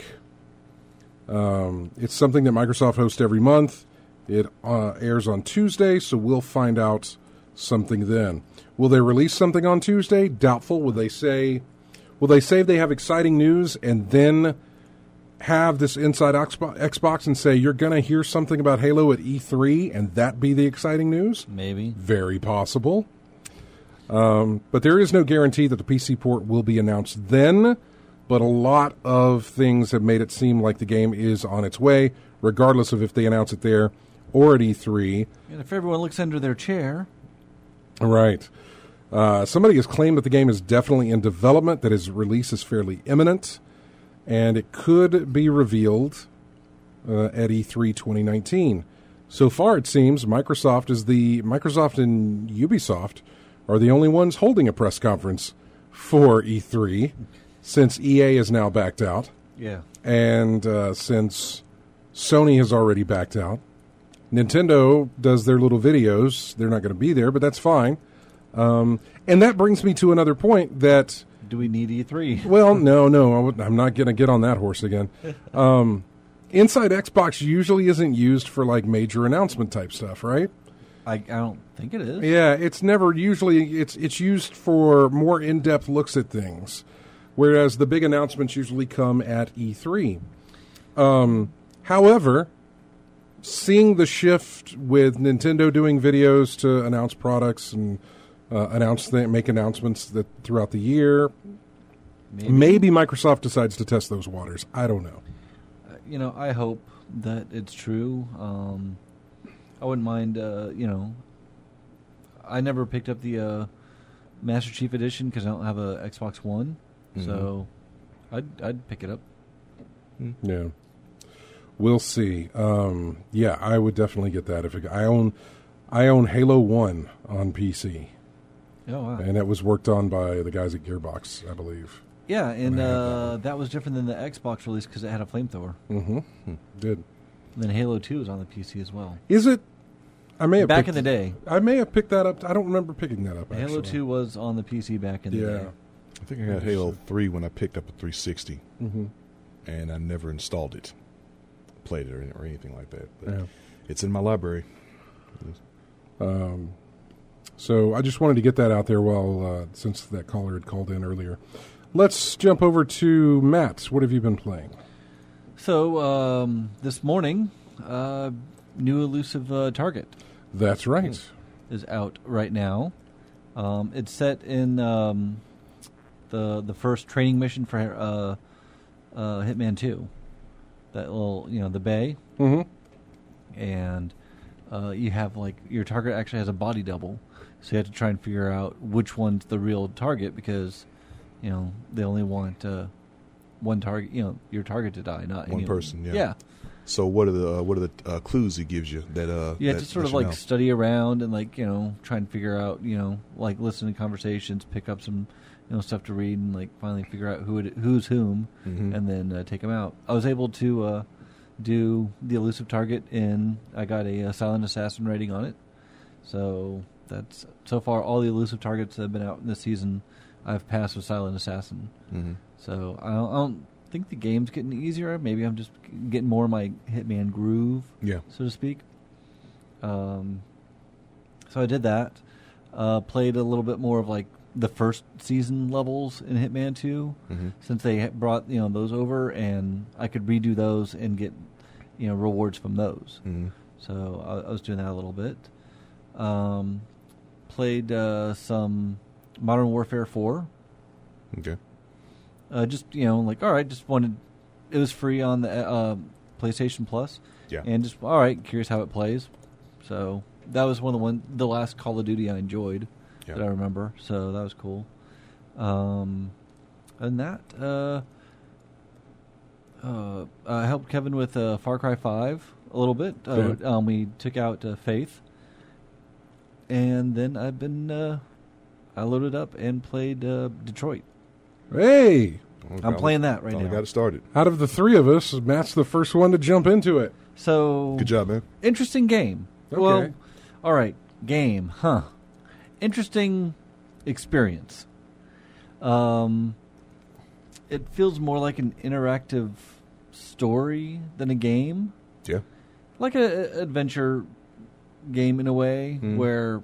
Um, it's something that Microsoft hosts every month. It uh, airs on Tuesday, so we'll find out something then. Will they release something on Tuesday? Doubtful. Will they say? Will they say they have exciting news and then have this Inside Xbox and say you're going to hear something about Halo at E three and that be the exciting news? Maybe. Very possible. Um, but there is no guarantee that the P C port will be announced then. But a lot of things have made it seem like the game is on its way, regardless of if they announce it there or at E three. And if everyone looks under their chair, Right. Uh, somebody has claimed that the game is definitely in development, that its release is fairly imminent, and it could be revealed uh, at E three twenty nineteen. So far, it seems Microsoft is the Microsoft and Ubisoft are the only ones holding a press conference for E three, since E A is now backed out, yeah. and uh, since Sony has already backed out. Nintendo does their little videos. They're not going to be there, but that's fine. Um, and that brings me to another point that, Do we need E three? well, no, no, I would- I'm not going to get on that horse again. Um, Inside Xbox usually isn't used for like major announcement type stuff, right? I, I don't think it is. Yeah, it's never usually it's it's used for more in-depth looks at things, whereas the big announcements usually come at E three. Um, however, seeing the shift with Nintendo doing videos to announce products and uh, announce th- make announcements that throughout the year, Maybe. maybe Microsoft decides to test those waters. I don't know. Uh, You know, I hope that it's true. Um, I wouldn't mind, uh, you know, I never picked up the uh, Master Chief Edition because I don't have a Xbox One, so I'd I'd pick it up. Yeah, we'll see. Um, yeah, I would definitely get that if it, I own. I own Halo One on P C, Oh wow! and that was worked on by the guys at Gearbox, I believe. Yeah, and I have that uh, one. that was different than the Xbox release because it had a flamethrower. Mm-hmm. Did And then Halo Two is on the P C as well. is it? I may have Back picked, in the day, I may have picked that up. I don't remember picking that up. Halo actually. Two was on the P C back in the Yeah. day. I think I got Halo three when I picked up a three sixty, Mm-hmm. and I never installed it, played it, or, or anything like that. But Yeah. it's in my library. Um, so I just wanted to get that out there while uh, since that caller had called in earlier. Let's jump over to Matt. What have you been playing? So um, this morning, uh, new elusive uh, target That's right. is out right now. Um, it's set in um, the the first training mission for uh, uh, Hitman Two. That little, you know, the bay, Mm-hmm. and uh, you have like your target actually has a body double, so you have to try and figure out which one's the real target because, you know, they only want uh, one target, you know, your target to die, not One any- person, yeah. yeah. So what are the uh, what are the uh, clues it gives you that uh You have that to sort let of you like know? study around and like, you know, try and figure out, you know, like listen to conversations, pick up some, you know, stuff to read, and like finally figure out who it, who's whom, Mhm. and then uh, take them out. I was able to uh, do the elusive target, and I got a, uh silent assassin rating on it. So that's so far all the elusive targets that have been out in this season, I've passed with silent assassin. Mhm. So I don't, I don't think the game's getting easier. Maybe I'm just getting more of my Hitman groove, Yeah. so to speak. Um, so I did that. Uh, played a little bit more of like the first season levels in Hitman two, Mm-hmm. since they ha- brought you know those over, and I could redo those and get you know rewards from those. Mm-hmm. So I, I was doing that a little bit. Um, played uh, some Modern Warfare four. Okay. Uh, just you know, like all right, just wanted. It was free on the uh, PlayStation Plus. Yeah. And just all right, curious how it plays. So that was one of the one the last Call of Duty I enjoyed Yeah. that I remember. So that was cool. Um, and that uh, uh, I helped Kevin with uh, Far Cry five a little bit. Uh, Okay. um, we took out uh, Faith, and then I've been uh, I loaded up and played uh, Detroit. Hey, I'm playing that right Finally now. got it started. out of the three of us, Matt's the first one to jump into it. So Good job, man. interesting game. Okay. Well, all right, game, huh? Interesting experience. Um, it feels more like an interactive story than a game, Yeah. like a, a adventure game in a way, Mhm. where,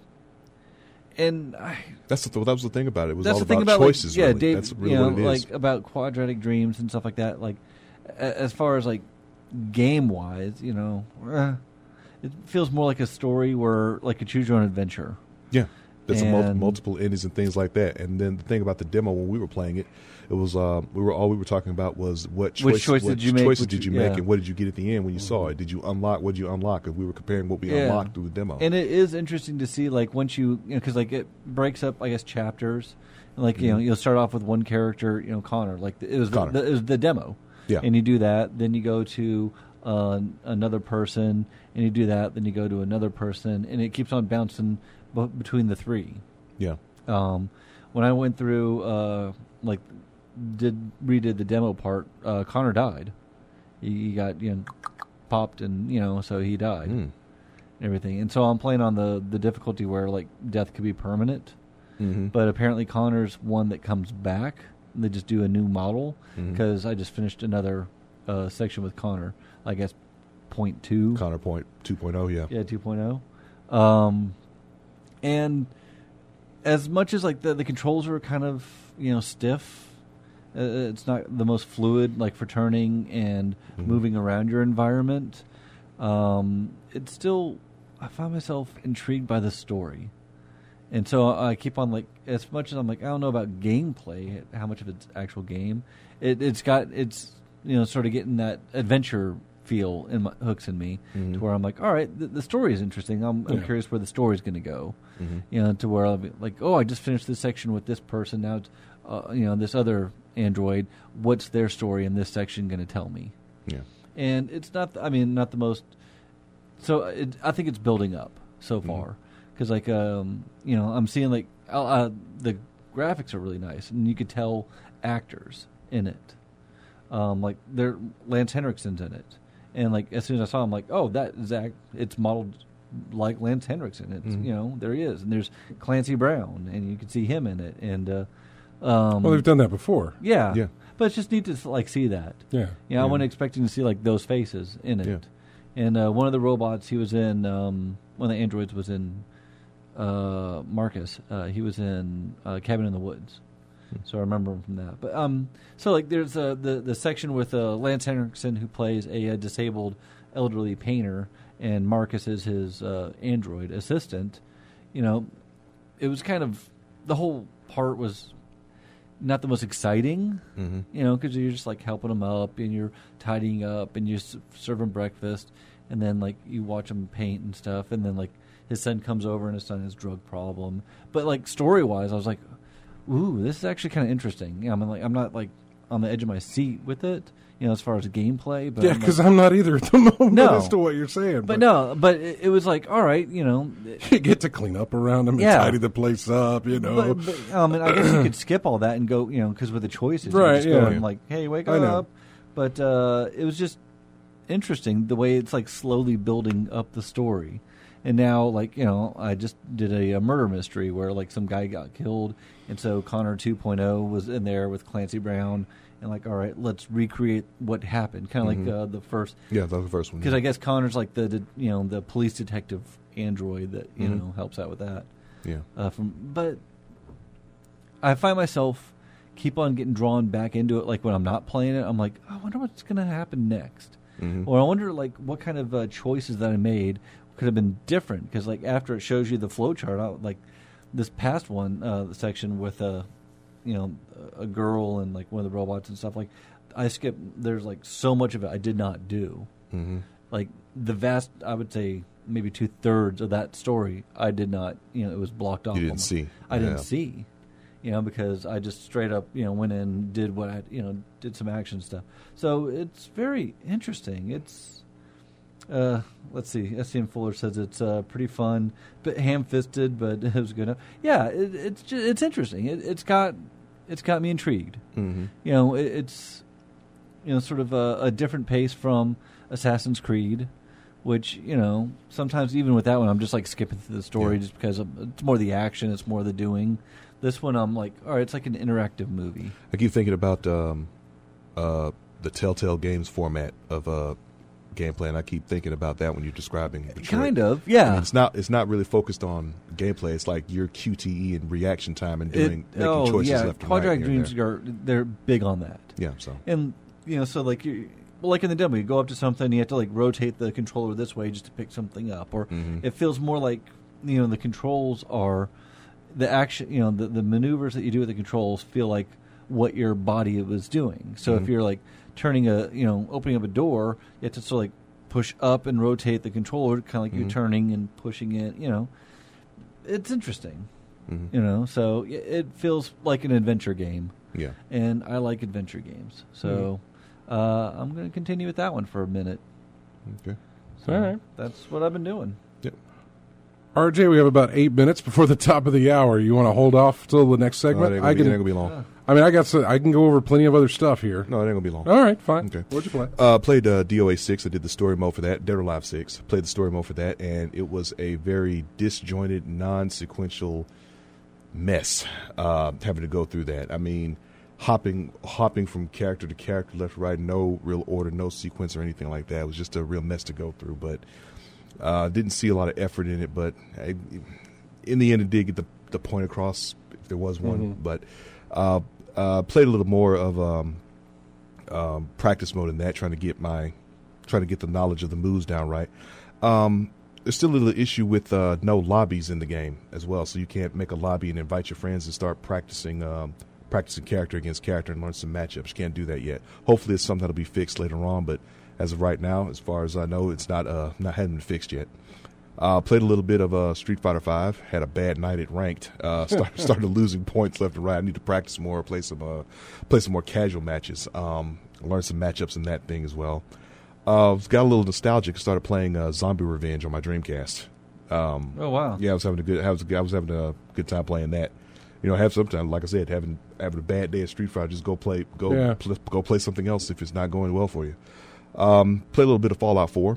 and I, That's the, that was the thing about it. It was that's all the thing about about choices. like, yeah, really. Dave, That's really you know, what it is. like about quadratic dreams and stuff like that. Like, a, as far as like game wise, you know, eh, it feels more like a story where like a choose your own adventure. Yeah, there's a mul- And- multiple endings and things like that. And then the thing about the demo when we were playing it, it was uh, we were all we were talking about was what choice, Which choice what did you make, choices which did you you- make, yeah. and what did you get at the end when you saw it? Did you unlock? What did you unlock? And we were comparing what we Yeah. unlocked through the demo. And it is interesting to see, like, once you, you know, because, like, it breaks up, I guess, chapters. And, like, you know, Mhm. you'll start off with one character, you know, Connor. Like, it was, Connor. The, it was the demo. Yeah. And you do that. Then you go to uh, another person, and you do that. Then you go to another person. And it keeps on bouncing b- between the three. yeah, Um, when I went through, uh, like, did redid the demo part, uh, Connor died. He, he got, you know, popped, and, you know, so he died. Mm. And everything. And so I'm playing on the, the difficulty where like death could be permanent, Mm-hmm. but apparently Connor's one that comes back. They just do a new model Mhm. because I just finished another uh, section with Connor. I guess point two. Connor Point two point oh. Yeah, Yeah, two point oh. Um, and as much as like the the controls are kind of you know stiff, uh, it's not the most fluid like for turning and Mhm. moving around your environment. Um, it's still I find myself intrigued by the story, and so I keep on like as much as I'm like I don't know about gameplay, how much of it's actual game. It, it's got it's you know sort of getting that adventure feel in my hooks in me Mhm. to where I'm like, all right, the, the story is interesting. I'm, I'm Yeah. curious where the story's going to go. Mhm. You know, to where I'll be like, oh, I just finished this section with this person. Now, it's, uh, you know, this other android. What's their story in this section going to tell me? yeah. And it's not. I mean, not the most. So it, I think it's building up so Mhm. far because, like, um, you know, I'm seeing like uh, uh, the graphics are really nice, and you could tell actors in it. Um, like, there, Lance Henriksen's in it, and like as soon as I saw him, like, oh, that is act. It's modeled like Lance Henriksen. It's Mhm. you know there he is, and there's Clancy Brown, and you can see him in it, and uh, um, Well, they've done that before. yeah, Yeah. But it's just neat to like see that. Yeah. Yeah, I Yeah. wasn't expecting to see like those faces in it. Yeah. And uh, one of the robots he was in, um, one of the androids was in uh, Marcus. Uh, he was in uh, Cabin in the Woods, so I remember him from that. But um, so like there's uh, the the section with uh, Lance Henriksen who plays a, a disabled elderly painter, and Marcus is his uh, android assistant. You know, it was kind of the whole part was not the most exciting. Mm-hmm. You know, because you're just like helping them up and you're tidying up and you're s- serving breakfast, and then like you watch them paint and stuff, and then like his son comes over and his son has drug problem. But like story wise, I was like, ooh, this is actually kind of interesting. Yeah, I'm like I'm not like on the edge of my seat with it, you know, as far as gameplay. But Yeah, I'm, because like, I'm not either at the moment No. as to what you're saying. but no, but it, it was like all right, you know. You get to clean up around them and Yeah. tidy the place up, you know. But, but um, and I guess you could skip all that and go, you know, because with the choices, Right, you just go yeah. and like, hey, wake I know. up. But uh, it was just interesting the way it's like slowly building up the story. And now, like, you know, I just did a, a murder mystery where like some guy got killed, and so Connor two point oh was in there with Clancy Brown, and like, all right, let's recreate what happened, kind of Mhm. like uh, the first. Yeah, that was the first one. Because yeah. I guess Connor's like the, the you know the police detective android that you Mhm. know helps out with that. Yeah. Uh, from but I find myself keep on getting drawn back into it. Like when I'm not playing it, I'm like, oh, I wonder what's going to happen next. Mhm. Or I wonder like what kind of uh, choices that I made could have been different. Because like after it shows you the flow chart, I, like this past one uh, the section with a you know a girl and like one of the robots and stuff. Like I skipped. There's like so much of it I did not do. Mm-hmm. Like the vast, I would say maybe two thirds of that story, I did not. You know, it was blocked off. You didn't almost. see. I didn't Yeah. see. You know, because I just straight up, you know, went in, did what I, you know, did some action stuff. So it's very interesting. It's, uh, let's see, S C M Fuller says it's uh, pretty fun, bit ham-fisted, but it was good enough. Yeah, it, it's just, it's interesting. It, it's got, it's got me intrigued. Mm-hmm. You know, it, it's, you know, sort of a, a different pace from Assassin's Creed, which, you know, sometimes even with that one, I'm just like skipping through the story Yeah. just because of, it's more the action, it's more the doing. This one, I'm like, all right, it's like an interactive movie. I keep thinking about um, uh, the Telltale Games format of uh, gameplay, and I keep thinking about that when you're describing Detroit. Kind of, I yeah. mean, it's not. It's not really focused on gameplay. It's like your Q T E and reaction time and doing It- making oh, choices yeah, left and right. Quadratic here and Dreams there. are they're big on that. Yeah. So. And you know, so like you, well, like in the demo, you go up to something, you have to like rotate the controller this way just to pick something up, or Mhm. it feels more like you know the controls are the action. You know, the the maneuvers that you do with the controls feel like what your body was doing. So Mhm. if you're like turning a you know opening up a door, you have to sort of like push up and rotate the controller, kind of like Mhm. you're turning and pushing it. You know, it's interesting. Mhm. You know, so it, it feels like an adventure game. Yeah. And I like adventure games, so uh, I'm going to continue with that one for a minute. Okay. So All right. that's what I've been doing. Yep. R J, we have about eight minutes before the top of the hour. You want to hold off till the next No, it segment? ain't I gonna, be, it can. ain't gonna be long. Uh, I mean, I got. So, I can go over plenty of other stuff here. No, it ain't gonna be long. All right, fine. Okay. What'd you play? Uh, played uh, D O A six. I did the story mode for that. Dead or Alive six. Played the story mode for that, and it was a very disjointed, non-sequential mess. Uh, having to go through that. I mean, hopping, hopping from character to character, left, right, no real order, no sequence or anything like that. It was just a real mess to go through. But uh, didn't see a lot of effort in it. But I, in the end, it did get the the point across, if there was one. Mhm. But uh, uh, played a little more of. Um, Um, practice mode in that, trying to get my, trying to get the knowledge of the moves down right. Um, there's still a little issue with uh, no lobbies in the game as well, so you can't make a lobby and invite your friends and start practicing, um, practicing character against character and learn some matchups. You can't do that yet. Hopefully, it's something that'll be fixed later on, but as of right now, as far as I know, it's not uh, not hadn't been fixed yet. Uh, played a little bit of uh, Street Fighter five. Had a bad night at ranked. Uh, start, started losing points left and right. I need to practice more. Play some uh, play some more casual matches. Um, learn some matchups in that thing as well. Uh, got a little nostalgic. Started playing uh, Zombie Revenge on my Dreamcast. Um, oh wow! yeah, I was having a good. I was, I was having a good time playing that. You know, have sometimes, like I said, having having a bad day at Street Fighter, just go play, go Yeah. pl- go play something else if it's not going well for you. Um, play a little bit of Fallout four.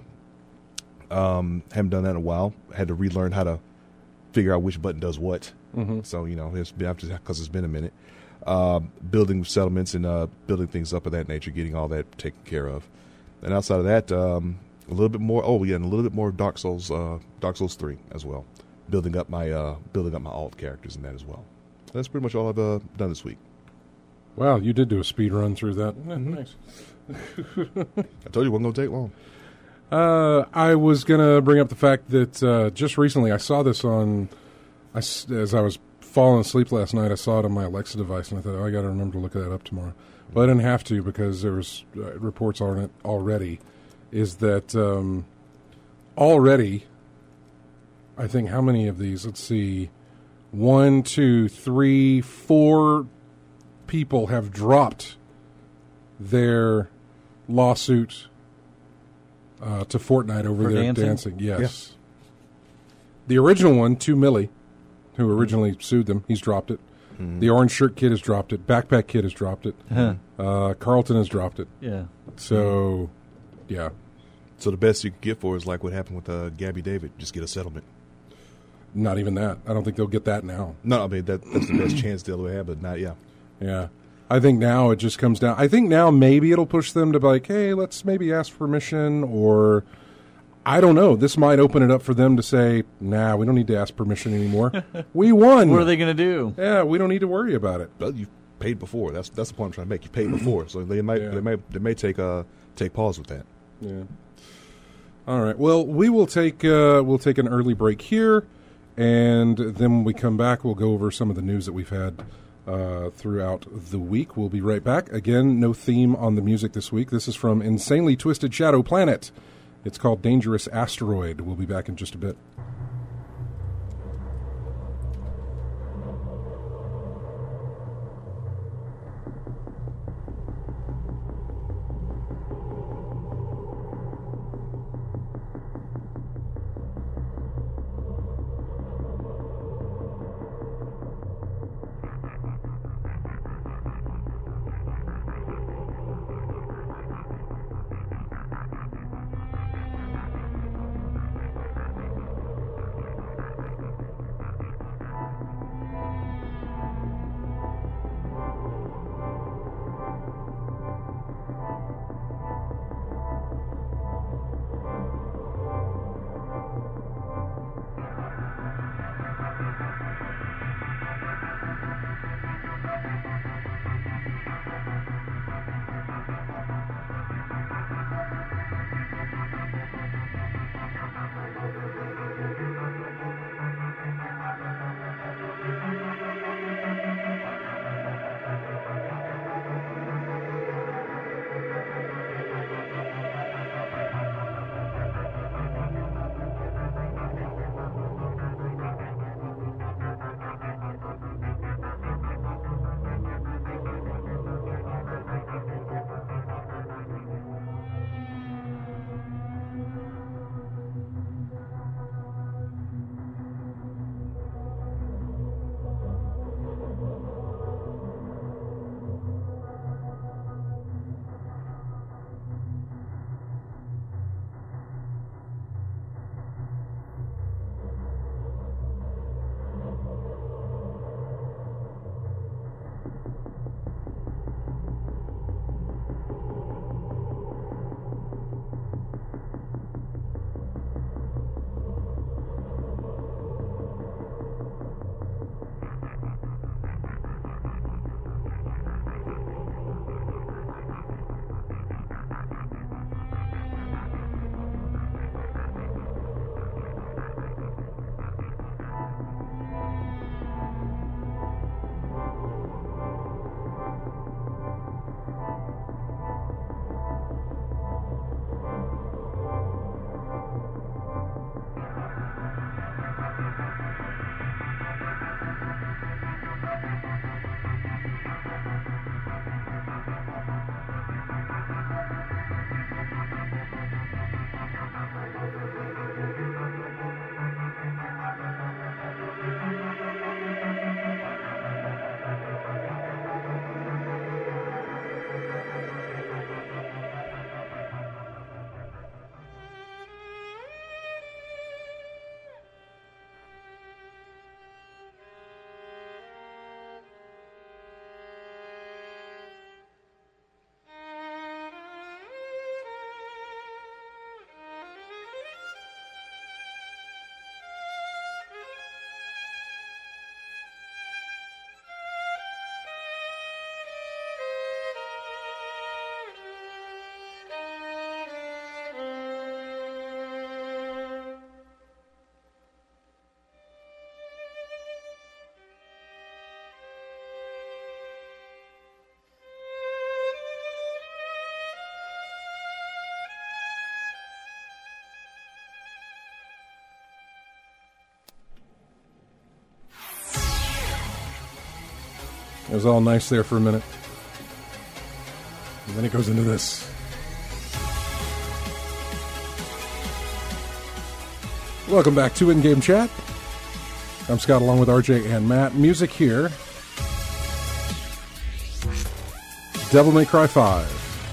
Um, haven't done that in a while. Had to relearn how to figure out which button does what. Mm-hmm. So you know, it's been because it's been a minute. Uh, building settlements and uh, building things up of that nature, getting all that taken care of. And outside of that, um, a little bit more. Oh yeah, and a little bit more Dark Souls, uh, Dark Souls three as well. Building up my uh, building up my alt characters in that as well. That's pretty much all I've uh, done this week. Wow, you did do a speed run through that. Eh, Nice. I told you it wasn't going to take long. Uh, I was gonna bring up the fact that uh, just recently I saw this on, I s as I was falling asleep last night. I saw it on my Alexa device, and I thought, oh, I got to remember to look that up tomorrow. But I didn't have to because there was uh, reports on it already. Is that um, already? I think how many of these? Let's see, one, two, three, four people have dropped their lawsuit. Uh, to Fortnite over For there dancing? dancing. Yes. The original one, to Millie, who originally sued them, he's dropped it. Mm-hmm. The Orange Shirt Kid has dropped it. Backpack Kid has dropped it. Huh. Uh, Carlton has dropped it. Yeah. So, yeah. So the best you could get for is like what happened with uh, Gabby David. Just get a settlement. Not even that. I don't think they'll get that now. No, I mean that, that's the best chance they'll have, but not yeah. Yeah. I think now it just comes down. I think now maybe it'll push them to be like, hey, let's maybe ask permission, or I don't know. This might open it up for them to say, nah, we don't need to ask permission anymore. We won. What are they going to do? Yeah, we don't need to worry about it. But you've paid before. That's that's the point I'm trying to make. You paid before, so they might Yeah. they may they may take uh take pause with that. Yeah. All right. Well, we will take uh, we'll take an early break here, and then when we come back, we'll go over some of the news that we've had uh, throughout the week. We'll be right back. Again, no theme on the music this week. This is from Insanely Twisted Shadow Planet. It's called Dangerous Asteroid. We'll be back in just a bit. It was all nice there for a minute. And then it goes into this. Welcome back to In-Game Chat. I'm Scott along with R J and Matt. Music here. Devil May Cry five.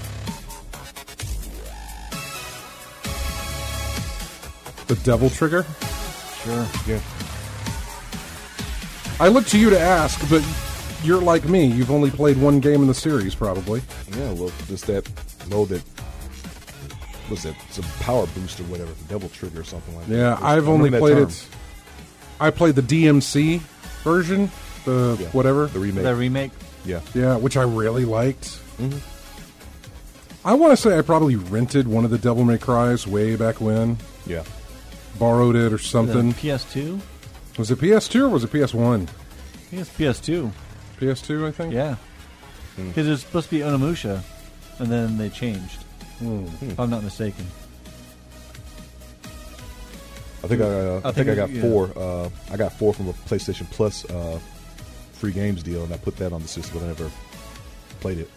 The Devil Trigger? Sure. Yeah. I look to you to ask, but you're like me. You've only played one game in the series, probably. Yeah, well, just that mode that was that some power boost or whatever, Devil Trigger or something like Yeah, that. I've Remember only that played term? it. I played the D M C version, the Yeah, whatever. the remake. The remake. Yeah, Yeah, which I really liked. Mhm. I want to say I probably rented one of the Devil May Cries way back when, yeah. borrowed it or something. The P S two. Was it P S two or was it P S one? I think it's P S two. P S two, I think. Yeah. Hmm. Because it was supposed to be Onimusha, and then they changed. Hmm. If I'm not mistaken. I think I, uh, I, I think, think I got yeah. four. Uh, I got four from a PlayStation Plus uh, free games deal, and I put that on the system, but I never played it.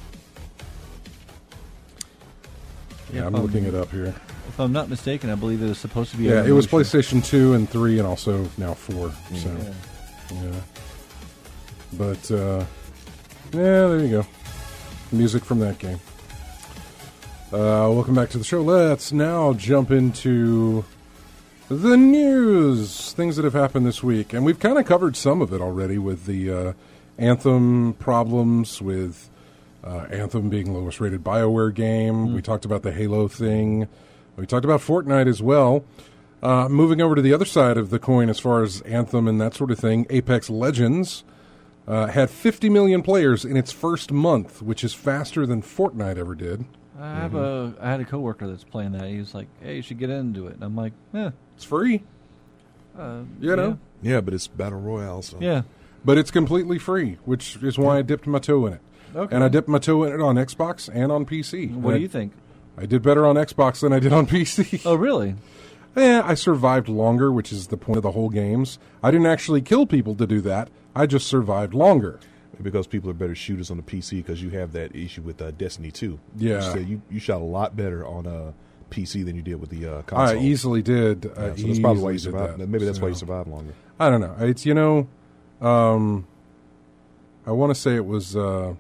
Yeah, I'm Um, looking it up here. If I'm not mistaken, I believe it was supposed to be. Yeah, it was Onimusha. PlayStation two and three, and also now four. So, Yeah. yeah. But uh, yeah, there you go. Music from that game. Uh, welcome back to the show. Let's now jump into the news, things that have happened this week, and we've kind of covered some of it already with the uh, Anthem problems, with uh, Anthem being the lowest rated BioWare game. Mm. We talked about the Halo thing. We talked about Fortnite as well. Uh, moving over to the other side of the coin as far as Anthem and that sort of thing, Apex Legends uh, had fifty million players in its first month, which is faster than Fortnite ever did. I have a. I had a coworker that's playing that. He was like, "Hey, you should get into it." And I'm like, "Eh, It's free, uh, you know, Yeah, but it's Battle Royale, so. yeah, but it's completely free, which is why I dipped my toe in it. okay." And I dipped my toe in it on Xbox and on P C. What And do you think? I did better on Xbox than I did on P C. Oh, really? Yeah, I survived longer, which is the point of the whole games. I didn't actually kill people to do that. I just survived longer. Because people are better shooters on the P C because you have that issue with uh, Destiny two. Yeah. You, said you, you shot a lot better on uh, P C than you did with the uh, I console. easily did. Yeah, I so that's probably why you easily did survived. that. Maybe that's why you So, survived longer. I don't know. It's, you know, um, I want to say it was uh,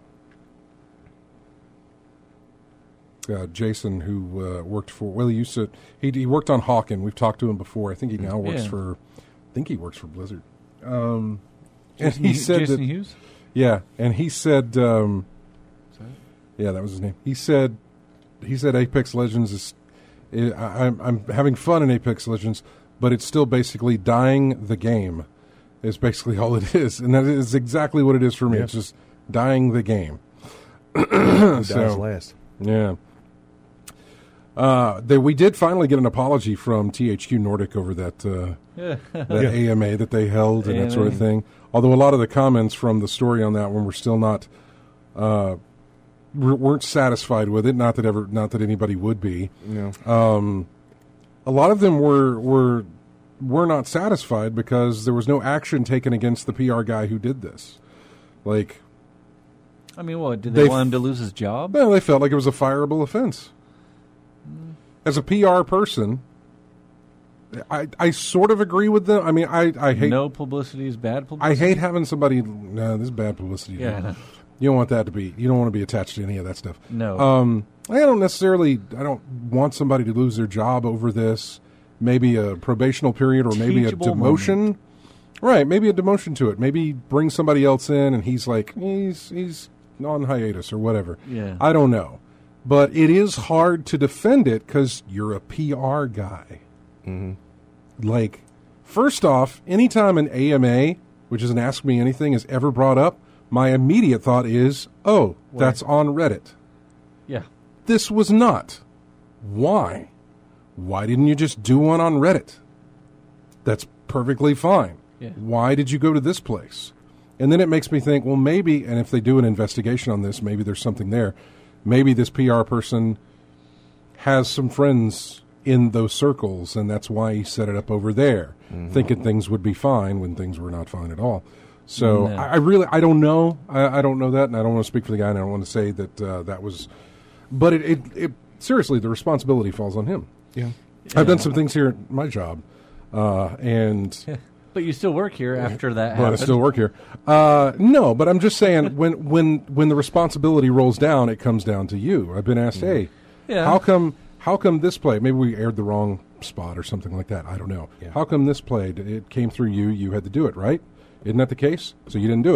uh, Jason who uh, worked for, well, he used to, he, he worked on Hawken. We've talked to him before. I think he now works Yeah. for, I think he works for Blizzard. Um, and Jason, he Hu- said Jason that, Hughes. yeah, and he said, um, Sorry? yeah, that was his name. He said, he said Apex Legends is, I, I'm, I'm having fun in Apex Legends, but it's still basically dying the game. Is basically all it is, and that is exactly what it is for me. Yeah. It's just dying the game. Who dies So, last? yeah. Uh, they, we did finally get an apology from T H Q Nordic over that uh, Yeah. that Yeah. A M A that they held and that sort of A M A. thing. Although a lot of the comments from the story on that one were still not uh, w- weren't satisfied with it. Not that ever, not that anybody would be. Yeah. Um, a lot of them were were were not satisfied because there was no action taken against the P R guy who did this. Like, I mean, what did they, They want f- him to lose his job? well, they felt like it was a fireable offense. As a P R person, I I sort of agree with them. I mean, I I hate No publicity is bad I publicity. hate having somebody. No, this is bad publicity. Yeah. You don't want that to be. You don't want to be attached to any of that stuff. No. Um, I don't necessarily. I don't want somebody to lose their job over this. Maybe a probational period, or maybe a Teachable demotion. Right, maybe a demotion to it. Maybe bring somebody else in, and he's like he's he's on hiatus or whatever. Yeah. I don't know, but it is hard to defend it because you're a P R guy. Mm-hmm. Like, first off, anytime an A M A, which is an Ask Me Anything, is ever brought up, my immediate thought is, oh, Where? that's on Reddit. Yeah. This was not. Why? Why didn't you just do one on Reddit? That's perfectly fine. Yeah. Why did you go to this place? And then it makes me think, well, maybe, and if they do an investigation on this, maybe there's something there. Maybe this P R person has some friends in those circles, and that's why he set it up over there, Mm-hmm. thinking things would be fine when things were not fine at all. So No. I, I really, I don't know. I, I don't know that, and I don't want to speak for the guy, and I don't want to say that uh, that was. But it, it, it, seriously, the responsibility falls on him. Yeah. I've done some things here at my job, uh, and But you still work here after that but I happened. still work here. Uh, no, but I'm just saying when when when the responsibility rolls down, it comes down to you. I've been asked, hey, Yeah. how come how come this play? Maybe we aired the wrong spot or something like that. I don't know. Yeah. How come this played? It came through you. You had to do it, right? Isn't that the case? So you didn't do it.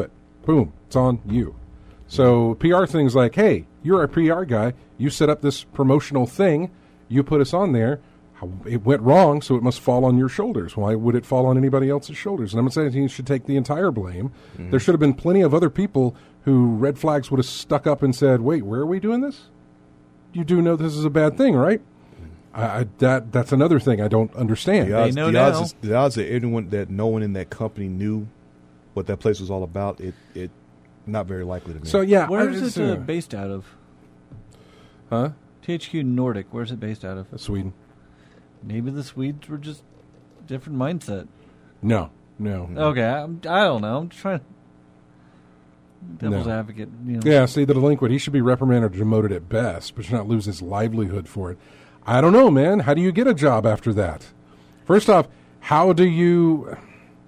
Boom, it's on you. So P R things like, hey, you're a P R guy. You set up this promotional thing. You put us on there. It went wrong, so it must fall on your shoulders. Why would it fall on anybody else's shoulders? And I'm not saying you should take the entire blame. Mm-hmm. There should have been plenty of other people who red flags would have stuck up and said, wait, where are we doing this? You do know this is a bad thing, right? I, I, that That's another thing I don't understand. The odds, they know the, now. odds is, the odds that anyone, that no one in that company knew what that place was all about, it, it not very likely to me. So, yeah. Where I, is it uh, based out of? Huh? T H Q Nordic, where's it based out of? Sweden. Maybe the Swedes were just different mindset. No, no. Okay, I'm, I don't know. I'm just trying to devil's No. advocate. You know. Yeah, see, the delinquent, he should be reprimanded or demoted at best, but should not lose his livelihood for it. I don't know, man. How do you get a job after that? First off, how do you...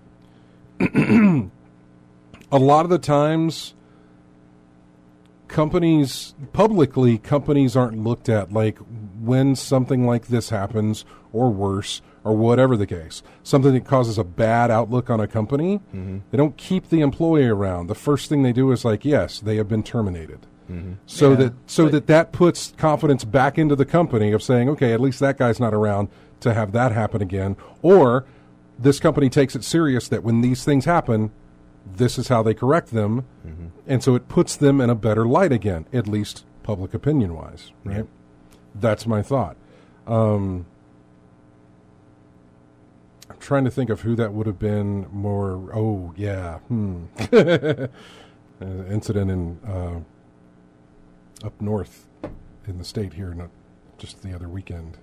A lot of the times, companies, publicly, companies aren't looked at like when something like this happens or worse or whatever the case. Something that causes a bad outlook on a company, mm-hmm. they don't keep the employee around. The first thing they do is like, yes, they have been terminated. Mm-hmm. So Yeah, that so but- that that puts confidence back into the company of saying, okay, at least that guy's not around to have that happen again. Or this company takes it serious that when these things happen, this is how they correct them. Mm-hmm. And so it puts them in a better light again, at least public opinion-wise, right? Yeah. That's my thought. Um, I'm trying to think of who that would have been more... Oh, yeah. Hmm. An incident in... Uh, up north in the state here, not just the other weekend,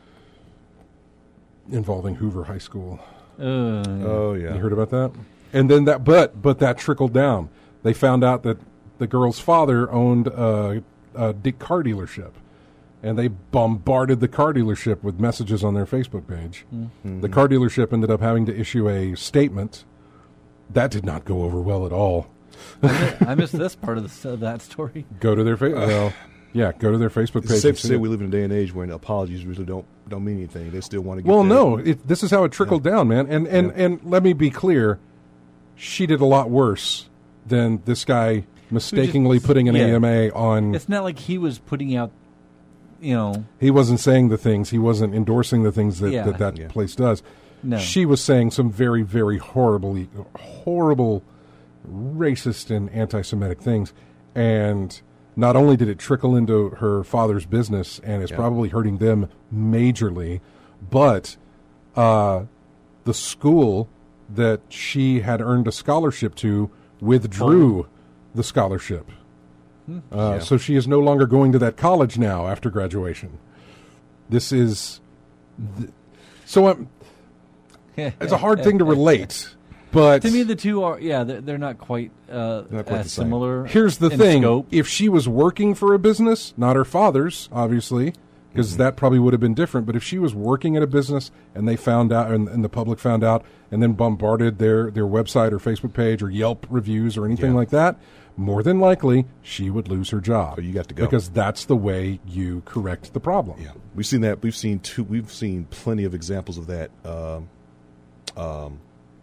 involving Hoover High School. Uh, Oh, yeah. You heard about that? And then that, but but that trickled down. They found out that the girl's father owned a, a de- car dealership, and they bombarded the car dealership with messages on their Facebook page. Mm-hmm. The car dealership ended up having to issue a statement. That did not go over well at all. I, missed, I missed this part of the, uh, that story. Go to their fa- well, yeah, go to their Facebook page. It's safe and to see say it. we live in a day and age when apologies really don't don't mean anything. They still want to get Well, their- no, it, this is how it trickled down, man. And and, Yeah. and let me be clear, she did a lot worse than this guy mistakenly just- putting an yeah. A M A on. It's not like he was putting out, you know, He wasn't saying the things. He wasn't endorsing the things that Yeah. that, that Yeah. place does. no. She was saying some very, very horribly, horrible, racist and anti-Semitic things. And not only did it trickle into her father's business and is Yeah. probably hurting them majorly, but uh, the school that she had earned a scholarship to withdrew the scholarship. Uh, Yeah. So she is no longer going to that college now after graduation. This is... Th- so I'm, it's a hard thing to relate, but... To me, the two are, yeah, they're, they're not quite, uh, Not quite as the same. similar. Here's the in thing. Scope. If she was working for a business, not her father's, obviously, because Mm-hmm. that probably would have been different, but if she was working at a business and they found out, and, and the public found out, and then bombarded their, their website or Facebook page or Yelp reviews or anything Yeah. like that, more than likely, she would lose her job. Oh, you got to go. Because that's the way you correct the problem. Yeah, we've seen that. We've seen two. We've seen plenty of examples of that. Um, um,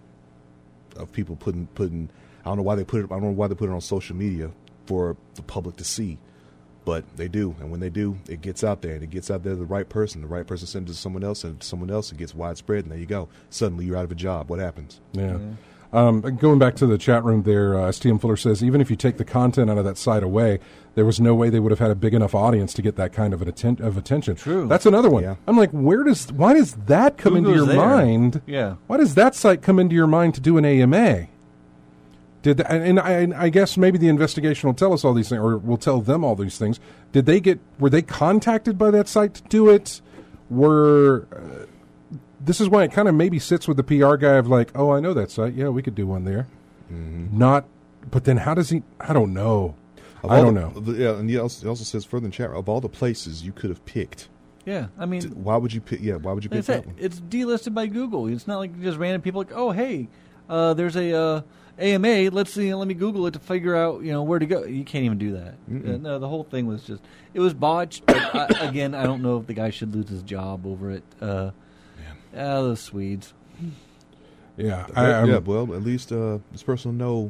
of people putting putting. I don't know why they put it. I don't know why they put it on social media for the public to see, but they do. And when they do, it gets out there, and it gets out there to the right person. The right person sends it to someone else, and someone else. It gets widespread, and there you go. Suddenly, you're out of a job. What happens? Yeah. Um, going back to the chat room there, uh, S T M Fuller says, even if you take the content out of that site away, there was no way they would have had a big enough audience to get that kind of an atten- of attention. True. That's another one. Yeah. I'm like, where does, why does that come Who into goes your there? mind? Yeah. Why does that site come into your mind to do an A M A? Did th- and I, and I guess maybe the investigation will tell us all these things, or will tell them all these things. Did they get, were they contacted by that site to do it? Were, uh, this is why it kind of maybe sits with the P R guy of like, oh, I know that site. Yeah, we could do one there. Mm-hmm. Not, but then how does he? I don't know. Of I all don't the- know. the- yeah, and he also, he also says further in chat, of all the places you could have picked, Yeah. I mean, d- why would you pick? Yeah, why would you like I pick that said, one? it's delisted by Google. It's not like just random people like, oh, hey, uh, there's a uh, A M A. Let's see. Let me Google it to figure out, you know, where to go. You can't even do that. Uh, no, the whole thing was just it was botched. But I, again, I don't know if the guy should lose his job over it. Uh, yeah, the Swedes. Yeah, I, yeah, I'm- yeah, well, at least uh, this person will know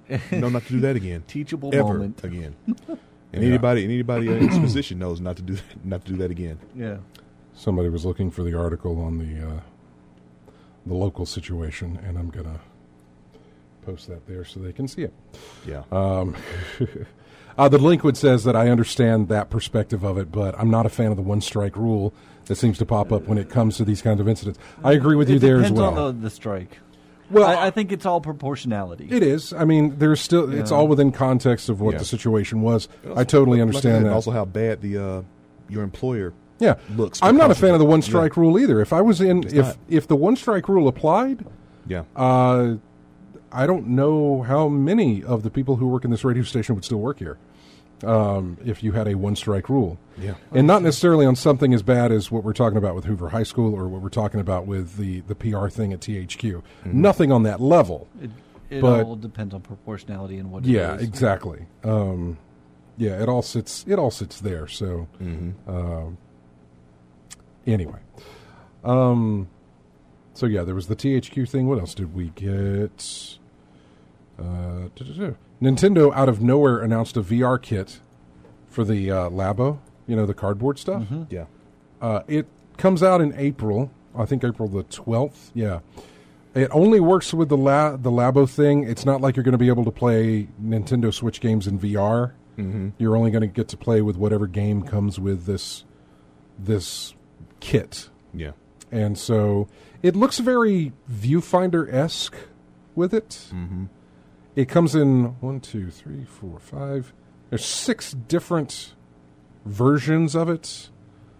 know not to do that again. Teachable Ever moment. again. And Yeah. anybody, and anybody in this position knows not to do that, not to do that again. Yeah. Somebody was looking for the article on the uh, the local situation, and I'm gonna post that there so they can see it. Yeah. Um, uh, the delinquent says that I understand that perspective of it, but I'm not a fan of the one strike rule that seems to pop up when it comes to these kinds of incidents. I agree with you It there as depends well. on the, the strike. Well, I, I think it's all proportionality. It is. I mean, there's still. It's Yeah. all within context of what Yeah. the situation was. I totally Like I understand said, that. Also, how bad the uh, your employer yeah, looks. I'm not a because fan of the it. one strike Yeah. rule either. If I was in, It's if not. if the one strike rule applied, Yeah. uh, I don't know how many of the people who work in this radio station would still work here. Um, if you had a one strike rule, Yeah. and not necessarily on something as bad as what we're talking about with Hoover High School or what we're talking about with the the P R thing at T H Q. Mm-hmm. Nothing on that level. It, it But- all depends on proportionality and what Yeah, it is. exactly. Um, yeah, it all sits. It all sits there. So, Mm-hmm. um, anyway, um, so yeah, there was the T H Q thing. What else did we get? Uh, duh-duh-duh. Nintendo out of nowhere announced a V R kit for the uh, Labo. You know, the cardboard stuff. Mm-hmm. Yeah. Uh, it comes out in April. I think April the twelfth. Yeah. It only works with the la- the Labo thing. It's not like you're going to be able to play Nintendo Switch games in V R. Mm-hmm. You're only going to get to play with whatever game comes with this this kit. Yeah. And so it looks very viewfinder-esque with it. Mm-hmm. It comes in one, two, three, four, five. There's six different versions of it.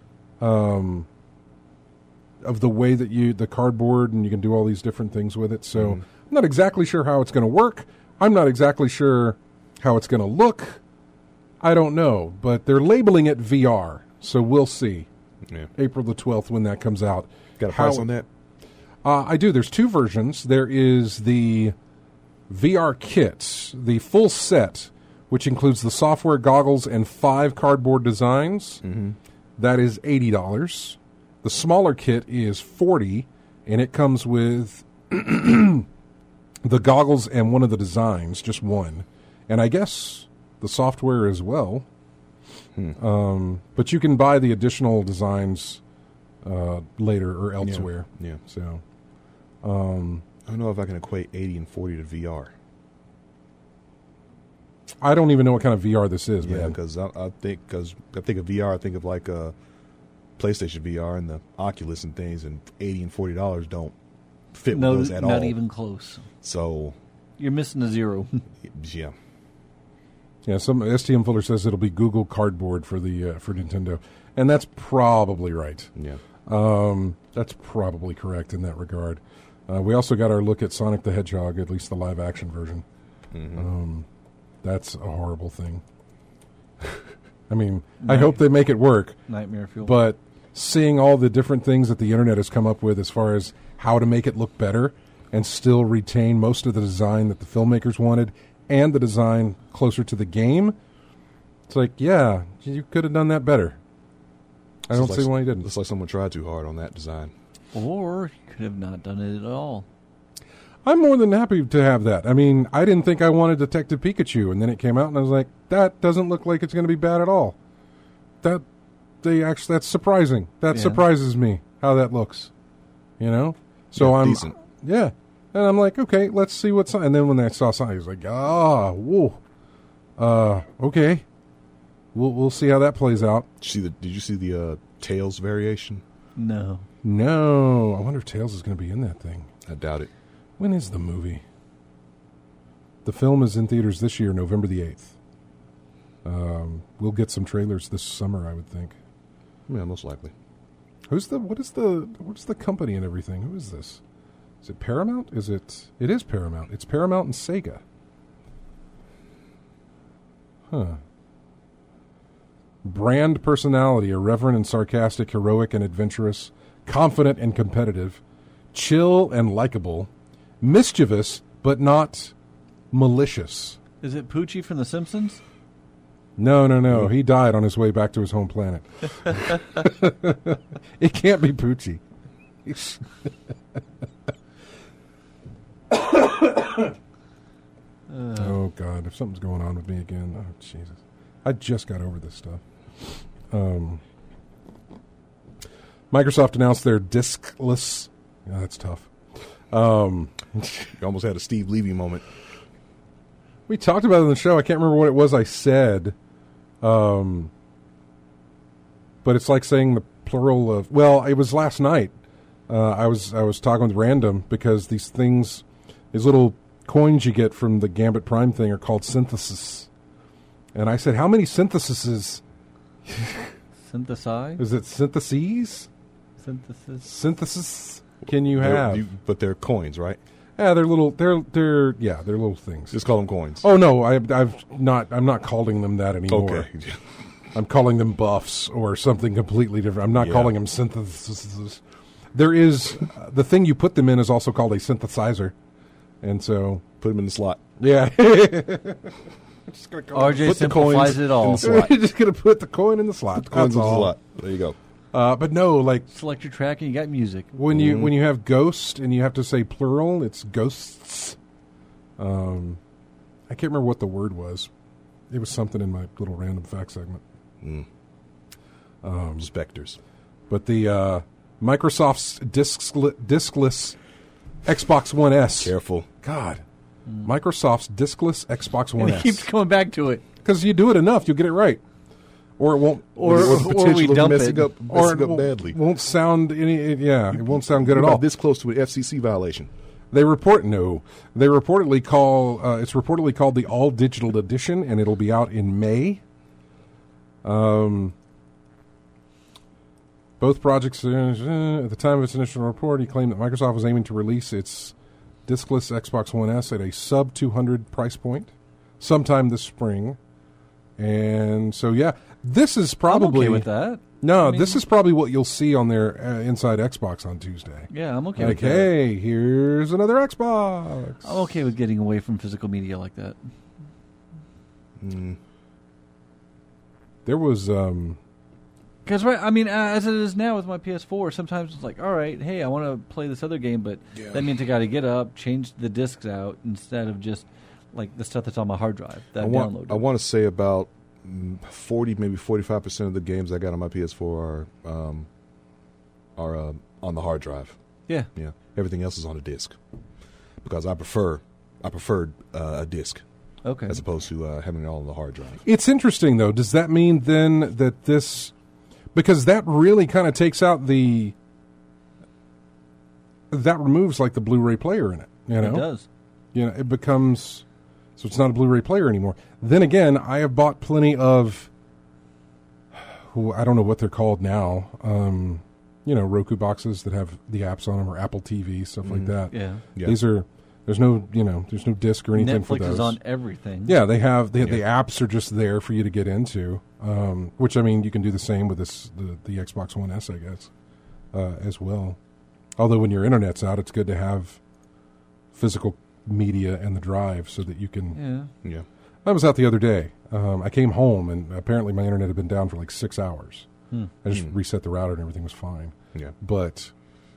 Um, of the way that you, the cardboard, and you can do all these different things with it. So Mhm. I'm not exactly sure how it's going to work. I'm not exactly sure how it's going to look. I don't know. But they're labeling it V R. So we'll see. Yeah. April the twelfth when that comes out. Got a How- price on that? Uh, I do. There's two versions. There is the V R kit, the full set, which includes the software, goggles, and five cardboard designs. Mm-hmm. That is eighty dollars. The smaller kit is forty dollars, and it comes with the goggles and one of the designs, just one. And I guess the software as well. Hmm. Um, but you can buy the additional designs uh, later or elsewhere. Yeah. So, um, I don't know if I can equate eighty and forty to V R. I don't even know what kind of V R this is, Yeah, man. because I, I think because I think of V R, I think of like uh, PlayStation V R and the Oculus and things, and eighty and forty dollars don't fit No, with those at not all. even close. So You're missing a zero. yeah, Yeah, some S T M Fuller says it'll be Google Cardboard for the uh, for Nintendo, and that's probably right. yeah. Um, that's probably correct in that regard. Uh, we also got our look at Sonic the Hedgehog, at least the live action version. Mm-hmm. Um, that's a horrible thing. I mean, I hope they make it work, Nightmare fuel. but seeing all the different things that the internet has come up with as far as how to make it look better and still retain most of the design that the filmmakers wanted and the design closer to the game, it's like, yeah, you could have done that better. I don't Looks see like- why you didn't. Looks like someone tried too hard on that design. Or you could have not done it at all. I'm more than happy to have that. I mean, I didn't think I wanted Detective Pikachu, and then it came out, and I was like, that doesn't look like it's going to be bad at all. That they actually that's surprising. That Yeah. surprises me how that looks. You know, so Yeah, I'm decent. yeah, and I'm like, okay, let's see what's. And then when I saw something, I was like, ah, whoa, uh, okay, we'll we'll see how that plays out. Did you see the? Did you see the uh, Tails variation? No. No, I wonder if Tails is going to be in that thing. I doubt it. When is the movie? The film is in theaters this year, November the eighth. Um, we'll get some trailers this summer, I would think. Yeah, most likely. Who's the? What is the? What's the company and everything? Who is this? Is it Paramount? Is it? It is Paramount. It's Paramount and Sega. Huh. Brand personality: irreverent and sarcastic, heroic and adventurous, confident and competitive, chill and likable, mischievous but not malicious. Is it Poochie from The Simpsons? No, no, no. He died on his way back to his home planet. It can't be Poochie. Uh, Oh, God, if something's going on with me again. Oh, Jesus. I just got over this stuff. Um, Microsoft announced their diskless... Yeah, that's tough. Um, You almost had a Steve Levy moment. we talked about it on the show. I can't remember what it was I said. Um, but it's like saying the plural of... Well, it was last night. Uh, I was I was talking with Random because these things, these little coins you get from the Gambit Prime thing are called synthesis. And I said, how many syntheses? Synthesize? Is it syntheses? Synthesis? Synthesis can you They're- have? you- but they're coins, right? Yeah, they're little. They're they're yeah, they're little things. Just call them coins. Oh no, I, I've not. I'm not calling them that anymore. Okay. I'm calling them buffs or something completely different. I'm not Yeah. calling them synthesis. There is uh, the thing you put them in is also called a synthesizer, and so Put them in the slot. yeah. Just gonna call R J Put the coins simplifies it in all. the slot. You're just gonna put the coin in the slot. Put the coins That's in the all. slot. There you go. Uh, but no, like Select your track and you got music. when you Mhm. when you have ghost and you have to say plural, it's ghosts. Um, I can't remember what the word was. It was something in my little random fact segment. Mm. Um, Spectres. but the uh, Microsoft's diskless, diskless Xbox One S. Careful. God, Microsoft's diskless Xbox One And it keeps S. coming back to it. Because you do it enough, you'll get it right, or it won't. Or, Or the or, potential we of dump messing it. up, or messing it up won't, badly. won't sound any. It, yeah, it won't sound good at About all. This close to an F C C violation. They report no. They reportedly call uh, it's reportedly called the All Digital Edition, and it'll be out in May. Um, both projects uh, at the time of its initial report, he claimed that Microsoft was aiming to release its diskless Xbox One S at a sub two hundred price point sometime this spring. And so, yeah, this is probably I'm okay with that. no. I mean- this is probably what you'll see on their uh, Inside Xbox on Tuesday. Yeah, I'm okay Like, with that. hey, here's another Xbox. I'm okay with getting away from physical media like that. Mm. There was, um, Because, right, I mean, as it is now with my P S four, sometimes it's like, all right, hey, I want to play this other game, but Yeah. that means I got to get up, change the discs out instead of just like the stuff that's on my hard drive that I I want, downloaded. I want to say about mm, forty, maybe forty-five percent of the games I got on my P S four are um, are uh, on the hard drive. yeah, Yeah, everything else is on a disc because I prefer I preferred uh, a disc okay. as opposed to uh, having it all on the hard drive. it's interesting though. Does that mean then that this, because that really kind of takes out the, that removes like the Blu-ray player in it. You know, It does. You know, it becomes, so it's not a Blu-ray player anymore. Then again, I have bought plenty of, who I don't know what they're called now. Um, you know, Roku boxes that have the apps on them, or Apple T V, stuff like Mhm. that. Yeah. Yeah. These are, there's no, you know, there's no disc or anything for Netflix those. is on everything. Yeah, they have the, Yeah. the apps are just there for you to get into. Um, which I mean, you can do the same with this the, the Xbox One S, I guess, uh, as well. Although when your internet's out, it's good to have physical media and the drive so that you can. Yeah. Yeah, I was out the other day. Um, I came home and apparently my internet had been down for like six hours. Hmm. I just Hmm. reset the router and everything was fine. yeah. But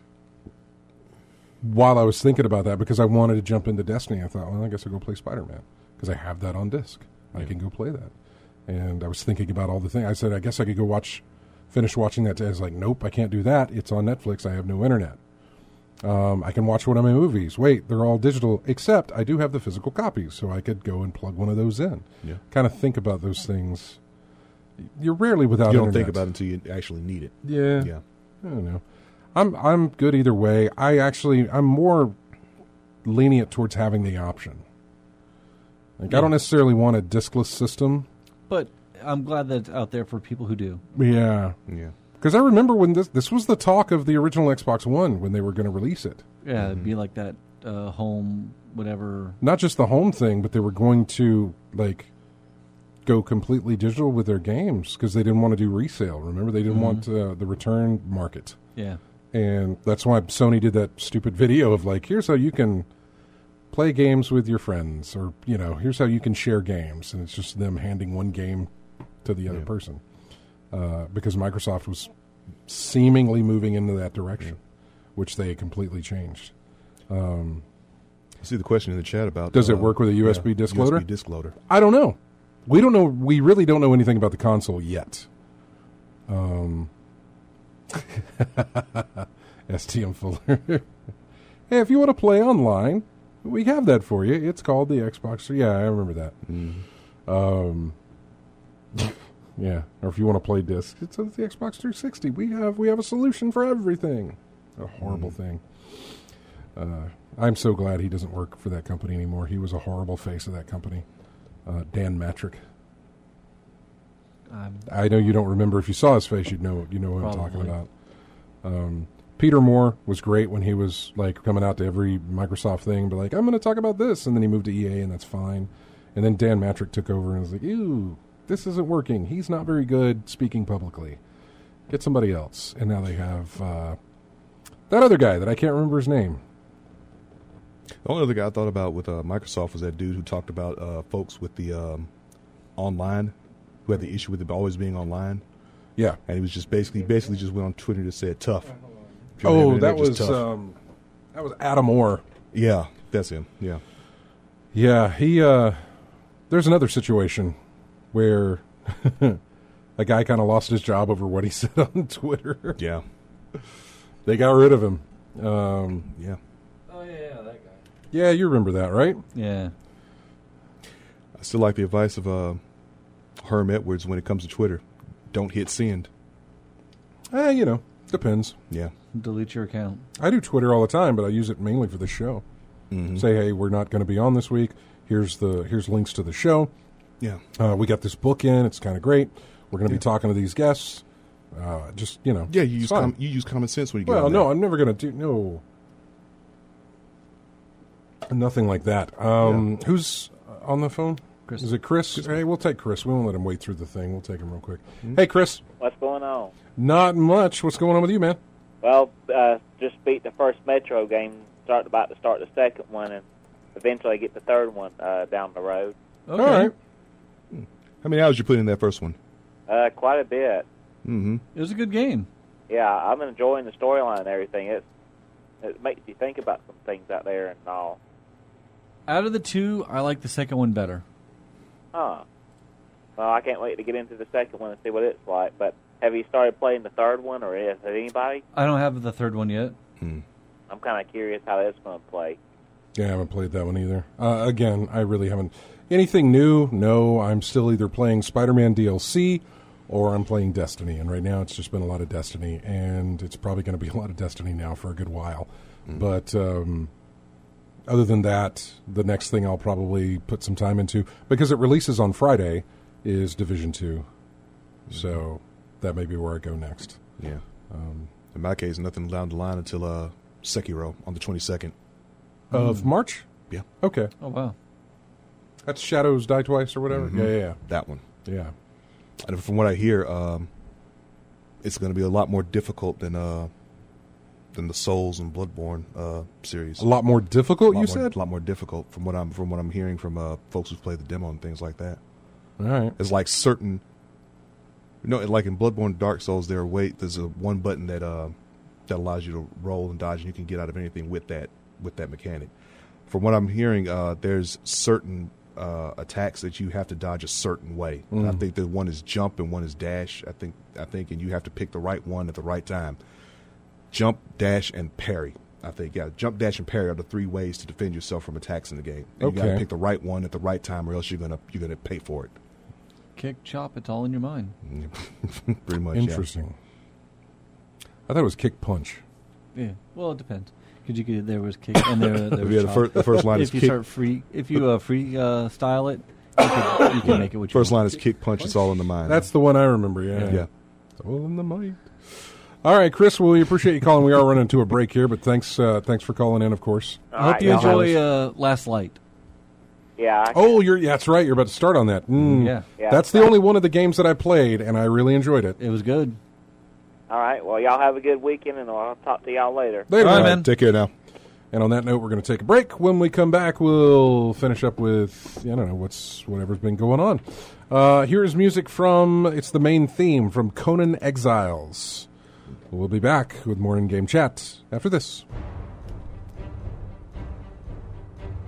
while I was thinking about that, because I wanted to jump into Destiny, I thought, well, I guess I'll go play Spider-Man because I have that on disc. I Yeah. can go play that. And I was thinking about all the things. I said, I guess I could go watch, finish watching that. I was like, nope, I can't do that. It's on Netflix. I have no internet. Um, I can watch one of my movies. Wait, they're all digital, except I do have the physical copies, so I could go and plug one of those in. Yeah. Kind of think about those things. You're rarely without You don't internet. think about it until you actually need it. Yeah. Yeah. I don't know. I'm I'm good either way. I actually I'm more lenient towards having the option. Like I Yeah. don't necessarily want a diskless system. But I'm glad that it's out there for people who do. Yeah. Yeah. Because I remember when this this was the talk of the original Xbox One when they were going to release it. Yeah, it'd Mhm. be like that uh, home, whatever. Not just the home thing, but they were going to like go completely digital with their games because they didn't want to do resale. Remember, they didn't Mhm. want uh, the return market. Yeah. And that's why Sony did that stupid video of like, here's how you can play games with your friends, or, you know, here's how you can share games. And it's just them handing one game to the other Yeah. person. Uh, because Microsoft was seemingly moving into that direction, which they completely changed. Um, I see the question in the chat about Does it uh, work with a U S B yeah, disc U S B loader? disc loader. I don't know. We don't know. We really don't know anything about the console yet. Um, S T M Fuller. Hey, if you want to play online, we have that for you. It's called the Xbox. Yeah, I remember that. Mm-hmm. Um, yeah, or if you want to play disc, it's the Xbox three sixty. We have we have a solution for everything. A horrible mm-hmm. thing. Uh, I'm so glad he doesn't work for that company anymore. He was a horrible face of that company. Uh, Dan Matrick. Um, I know you don't remember. If you saw his face, you'd know you know what Probably. I'm talking about. Um, Peter Moore was great when he was like coming out to every Microsoft thing, but like I'm going to talk about this, and then he moved to E A, and that's fine. And then Dan Matrick took over and was like, "Ew, this isn't working. He's not very good speaking publicly. Get somebody else." And now they have uh, that other guy that I can't remember his name. The only other guy I thought about with uh, Microsoft was that dude who talked about uh, folks with the um, online, who had the issue with it always being online. Yeah, and he was just basically basically just went on Twitter and said tough. If you don't Oh, have that internet, just was tough. um, that was Adam Orr. Yeah, that's him. Yeah, Yeah, he. Uh, there's another situation where a guy kind of lost his job over what he said on Twitter. yeah, They got rid of him. Um, yeah. oh yeah, that guy. yeah, you remember that, right? Yeah. I still like the advice of uh, Herm Edwards when it comes to Twitter. Don't hit send. Eh, you know, depends. Yeah. Delete your account. I do Twitter all the time, but I use it mainly for the show. Mm-hmm. Say, hey, we're not going to be on this week. Here's the here's links to the show. Yeah. Uh, we got this book in. It's kind of great. We're going to Yeah. be talking to these guests. Uh, just you know, Yeah, you use it's fine. com- you use common sense when you get Well, on no, there. I'm never going to do no. Nothing like that. Um, Yeah. Who's on the phone? Chris. Is it Chris? Hey, we'll take Chris. We won't let him wait through the thing. We'll take him real quick. Hey, Chris. What's going on? Not much. What's going on with you, man? Well, uh, just beat the first Metro game, start about to start the second one, and eventually get the third one uh, down the road. Okay. All right. How many hours you put in that first one? Uh, quite a bit. Mm-hmm. It was a good game. Yeah, I'm enjoying the storyline and everything. It it makes you think about some things out there and all. Out of the two, I like the second one better. Huh. Well, I can't wait to get into the second one and see what it's like. But have you started playing the third one, or has anybody? I don't have the third one yet. Hmm. I'm kind of curious how that's going to play. Yeah, I haven't played that one either. Uh, again, I really haven't. Anything new? No, I'm still either playing Spider-Man D L C or I'm playing Destiny. And right now it's just been a lot of Destiny, and it's probably going to be a lot of Destiny now for a good while. Mm. But um, other than that, the next thing I'll probably put some time into, because it releases on Friday, is Division two. Mm. So that may be where I go next. Yeah. Um, In my case, nothing down the line until uh, Sekiro on the twenty-second. Of March? Yeah. Okay. Oh, wow. That's Shadows Die Twice or whatever? Mhm. Yeah, yeah, That one. yeah. Yeah. And from what I hear, um, it's going to be a lot more difficult than uh, than the Souls and Bloodborne uh, series. A lot more difficult, A lot you more, said? A lot more difficult from what I'm from what I'm hearing from uh, folks who've played the demo and things like that. All right. It's like certain, you know, like in Bloodborne, Dark Souls, there are way there's a one button that uh, that allows you to roll and dodge, and you can get out of anything with that with that mechanic. From what I'm hearing, uh, there's certain uh, attacks that you have to dodge a certain way. Mm. I think that one is jump and one is dash. I think I think, and you have to pick the right one at the right time. Jump, dash, and parry. I think yeah, jump, dash, and parry are the three ways to defend yourself from attacks in the game. And you got Okay. to pick the right one at the right time, or else you're gonna you're gonna pay for it. Kick, chop, it's all in your mind. Pretty much. yeah. Interesting. I thought it was kick punch. Yeah. Well, it depends. Because you could, there was kick and there, there was Yeah, the chop. first the first line if is you kick. start free, if you uh, free uh, style it, you can, you can make it what you First want. line is kick, punch. It's all in the mind. That's the one I remember, yeah. yeah. It's all in the mind. All right, Chris, well, we appreciate you calling. We are running to a break here, but thanks uh, thanks for calling in, of course. I All hope right, you y'all enjoy have uh, Last Light. a- Yeah. I- Oh, you're yeah, that's right. You're about to start on that. Mm. Yeah. Yeah. That's the only one of the games that I played, and I really enjoyed it. It was good. All right. Well, y'all have a good weekend, and I'll talk to y'all later. Later, All right, man. man. Take care now. And on that note, we're going to take a break. When we come back, we'll finish up with, I don't know, what's whatever's been going on. Uh, here is music from, it's the main theme from Conan Exiles. We'll be back with more in-game chat after this.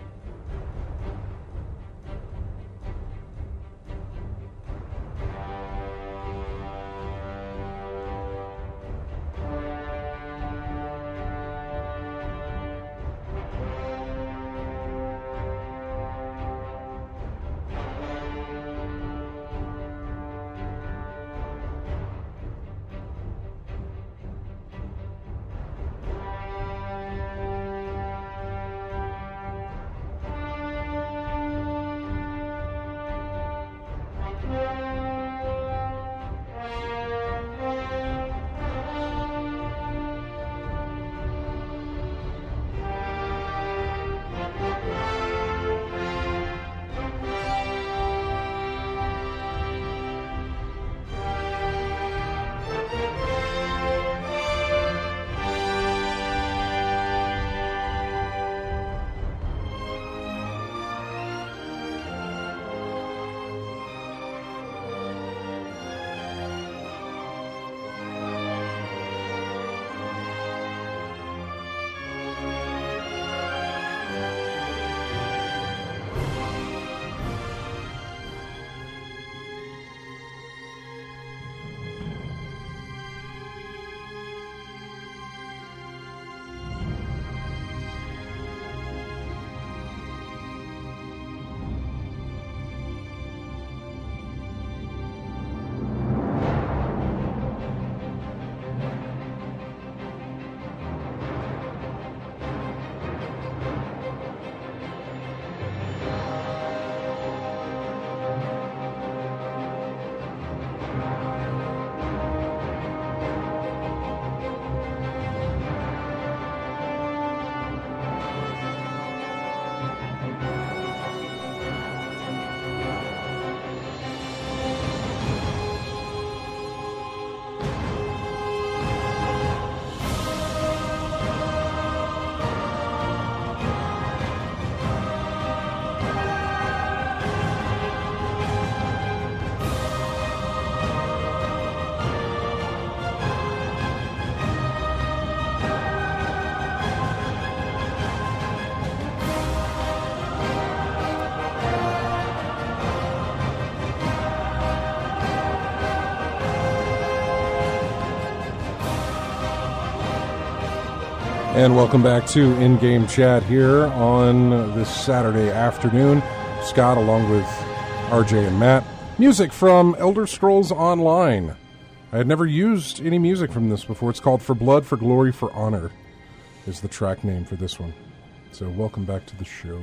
And welcome back to In-Game Chat here on this Saturday afternoon. Scott along with R J and Matt. Music from Elder Scrolls Online. I had never used any music from this before. It's called For Blood, For Glory, For Honor is the track name for this one. So welcome back to the show.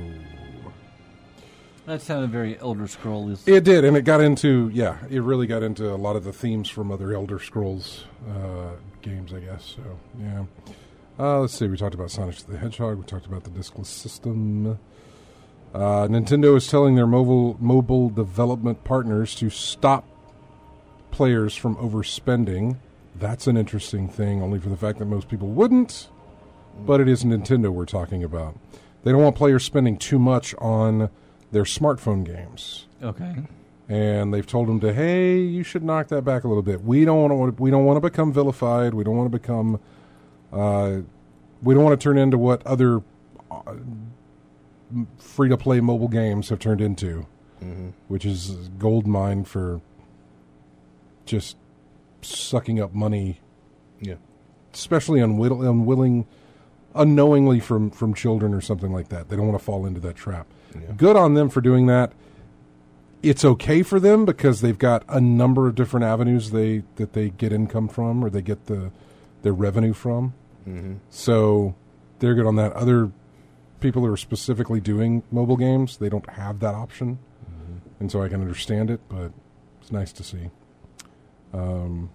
That sounded very Elder Scrolls. It did, and it got into, yeah, it really got into a lot of the themes from other Elder Scrolls uh, games, I guess. So, yeah. Uh, let's see, we talked about Sonic the Hedgehog, we talked about the discless system. Uh, Nintendo is telling their mobile mobile development partners to stop players from overspending. That's an interesting thing, only for the fact that most people wouldn't, but it is Nintendo we're talking about. They don't want players spending too much on their smartphone games. Okay. And they've told them to, hey, you should knock that back a little bit. We don't want to, we don't want to become vilified. We don't want to become... Uh, we don't want to turn into what other uh, free-to-play mobile games have turned into, mm-hmm. which is a gold mine for just sucking up money, yeah, especially unwill- unwilling, unknowingly from, from children or something like that. They don't want to fall into that trap. Yeah. Good on them for doing that. It's okay for them because they've got a number of different avenues they that they get income from or they get the their revenue from. Mm-hmm. So they're good on that. Other people who are specifically doing mobile games, they don't have that option. Mm-hmm. And so I can understand it, but it's nice to see. Um,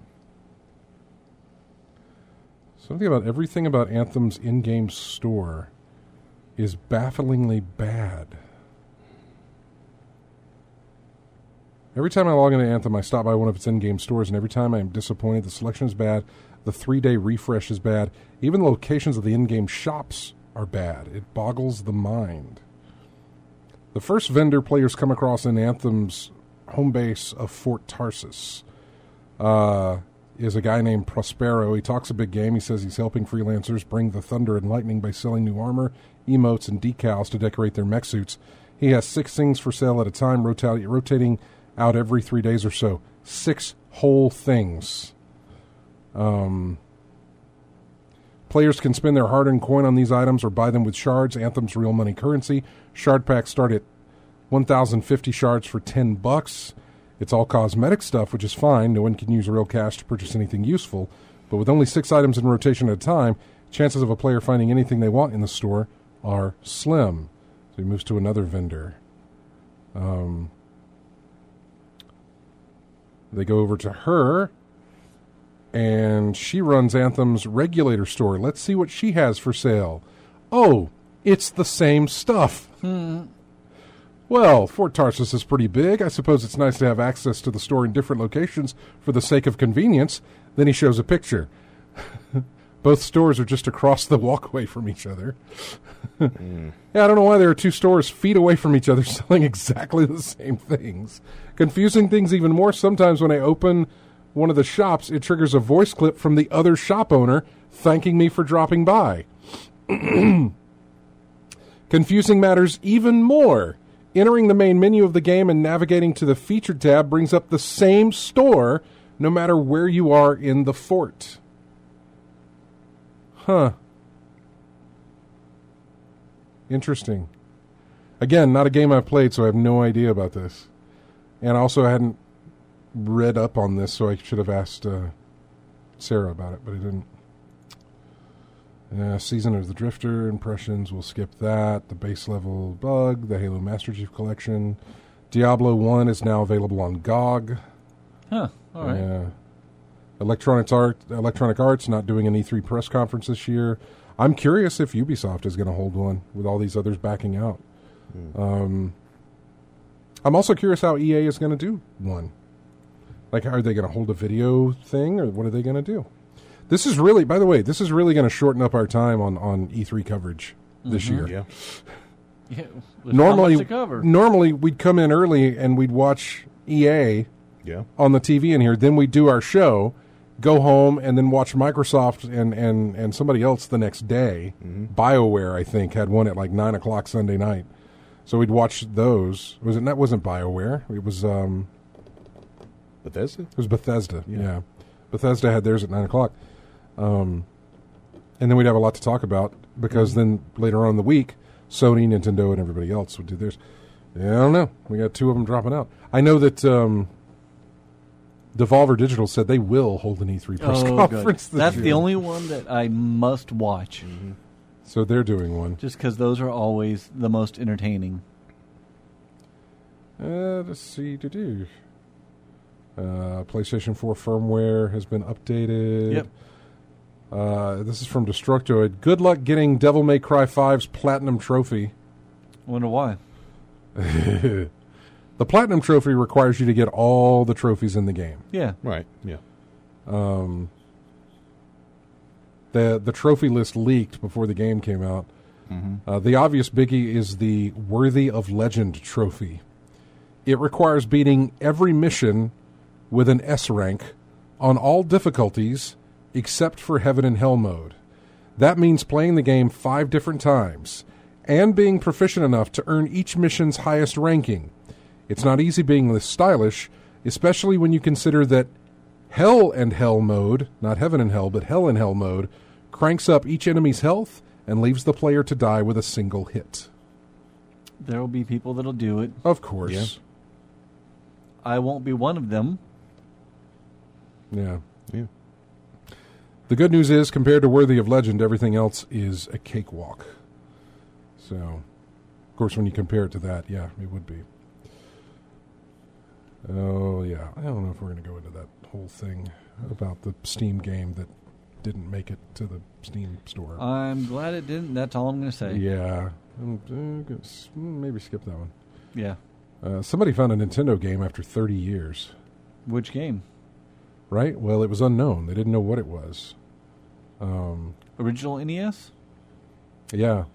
something about everything about Anthem's in-game store is bafflingly bad. Every time I log into Anthem, I stop by one of its in-game stores, and every time I am disappointed. The selection is bad. The three-day refresh is bad. Even the locations of the in-game shops are bad. It boggles the mind. The first vendor players come across in Anthem's home base of Fort Tarsus uh, is a guy named Prospero. He talks a big game. He says he's helping freelancers bring the thunder and lightning by selling new armor, emotes, and decals to decorate their mech suits. He has six things for sale at a time, rota- rotating out every three days or so. Six whole things. Um, players can spend their hard-earned coin on these items or buy them with shards, Anthem's real money currency. Shard packs start at one thousand fifty shards for ten bucks. It's all cosmetic stuff, which is fine. No one can use real cash to purchase anything useful. But with only six items in rotation at a time, chances of a player finding anything they want in the store are slim. So he moves to another vendor. Um, they go over to her, and she runs Anthem's regulator store. Let's see what she has for sale. Oh, it's the same stuff. Hmm. Well, Fort Tarsus is pretty big. I suppose it's nice to have access to the store in different locations for the sake of convenience. Then he shows a picture. Both stores are just across the walkway from each other. mm. Yeah, I don't know why there are two stores feet away from each other selling exactly the same things. Confusing things even more, sometimes when I open one of the shops, it triggers a voice clip from the other shop owner thanking me for dropping by. Confusing matters even more. Entering the main menu of the game and navigating to the featured tab brings up the same store no matter where you are in the fort. Huh. Interesting. Again, not a game I've played, so I have no idea about this. And also I hadn't read up on this, so I should have asked uh, Sarah about it, but I didn't. Uh, Season of the Drifter, Impressions, we'll skip that. The base level bug, the Halo Master Chief Collection. Diablo one is now available on G O G. Huh, all right. Uh, Electronic, Art, Electronic Arts not doing an E three press conference this year. I'm curious if Ubisoft is going to hold one with all these others backing out. Mm. Um, I'm also curious how E A is going to do one. Like, are they going to hold a video thing, or what are they going to do? This is really, by the way, this is really going to shorten up our time on, on E three coverage this mm-hmm. year. Yeah. yeah normally, normally we'd come in early and we'd watch E A yeah. on the T V in here. Then we'd do our show, go home, and then watch Microsoft and, and, and somebody else the next day. Mm-hmm. BioWare, I think, had one at like nine o'clock Sunday night. So we'd watch those. Was it? That wasn't BioWare. It was um, Bethesda. It was Bethesda. Yeah. yeah. Bethesda had theirs at nine o'clock. Um, And then we'd have a lot to talk about because mm-hmm. then later on in the week, Sony, Nintendo, and everybody else would do theirs. Yeah, I don't know. We got two of them dropping out. I know that um, Devolver Digital said they will hold an E three press oh, conference. Good. That's year. The only one that I must watch. Mm-hmm. So they're doing one. Just because those are always the most entertaining. Uh, let's see. To do. Uh, PlayStation four firmware has been updated. Yep. Uh, this is from Destructoid. Good luck getting Devil May Cry five's Platinum Trophy. Wonder why. The Platinum Trophy requires you to get all the trophies in the game. Yeah. Right. Yeah. Um, the the trophy list leaked before the game came out. Mm-hmm. Uh, the obvious biggie is the Worthy of Legend trophy. It requires beating every mission with an S rank on all difficulties except for Heaven and Hell mode. That means playing the game five different times and being proficient enough to earn each mission's highest ranking. It's not easy being this stylish, especially when you consider that Hell and Hell mode, not Heaven and Hell, but Hell and Hell mode, cranks up each enemy's health and leaves the player to die with a single hit. There will be people that'll do it. Of course. Yeah. I won't be one of them. Yeah. Yeah. The good news is, compared to Worthy of Legend, everything else is a cakewalk. So, of course, when you compare it to that, yeah, it would be. Oh, yeah. I don't know if we're going to go into that whole thing about the Steam game that didn't make it to the Steam store. I'm glad it didn't. That's all I'm going to say. Yeah. I'm, uh, gonna s- maybe skip that one. Yeah. Uh, somebody found a Nintendo game after thirty years. Which game? Right? Well, it was unknown. They didn't know what it was. Um, Original N E S? Yeah.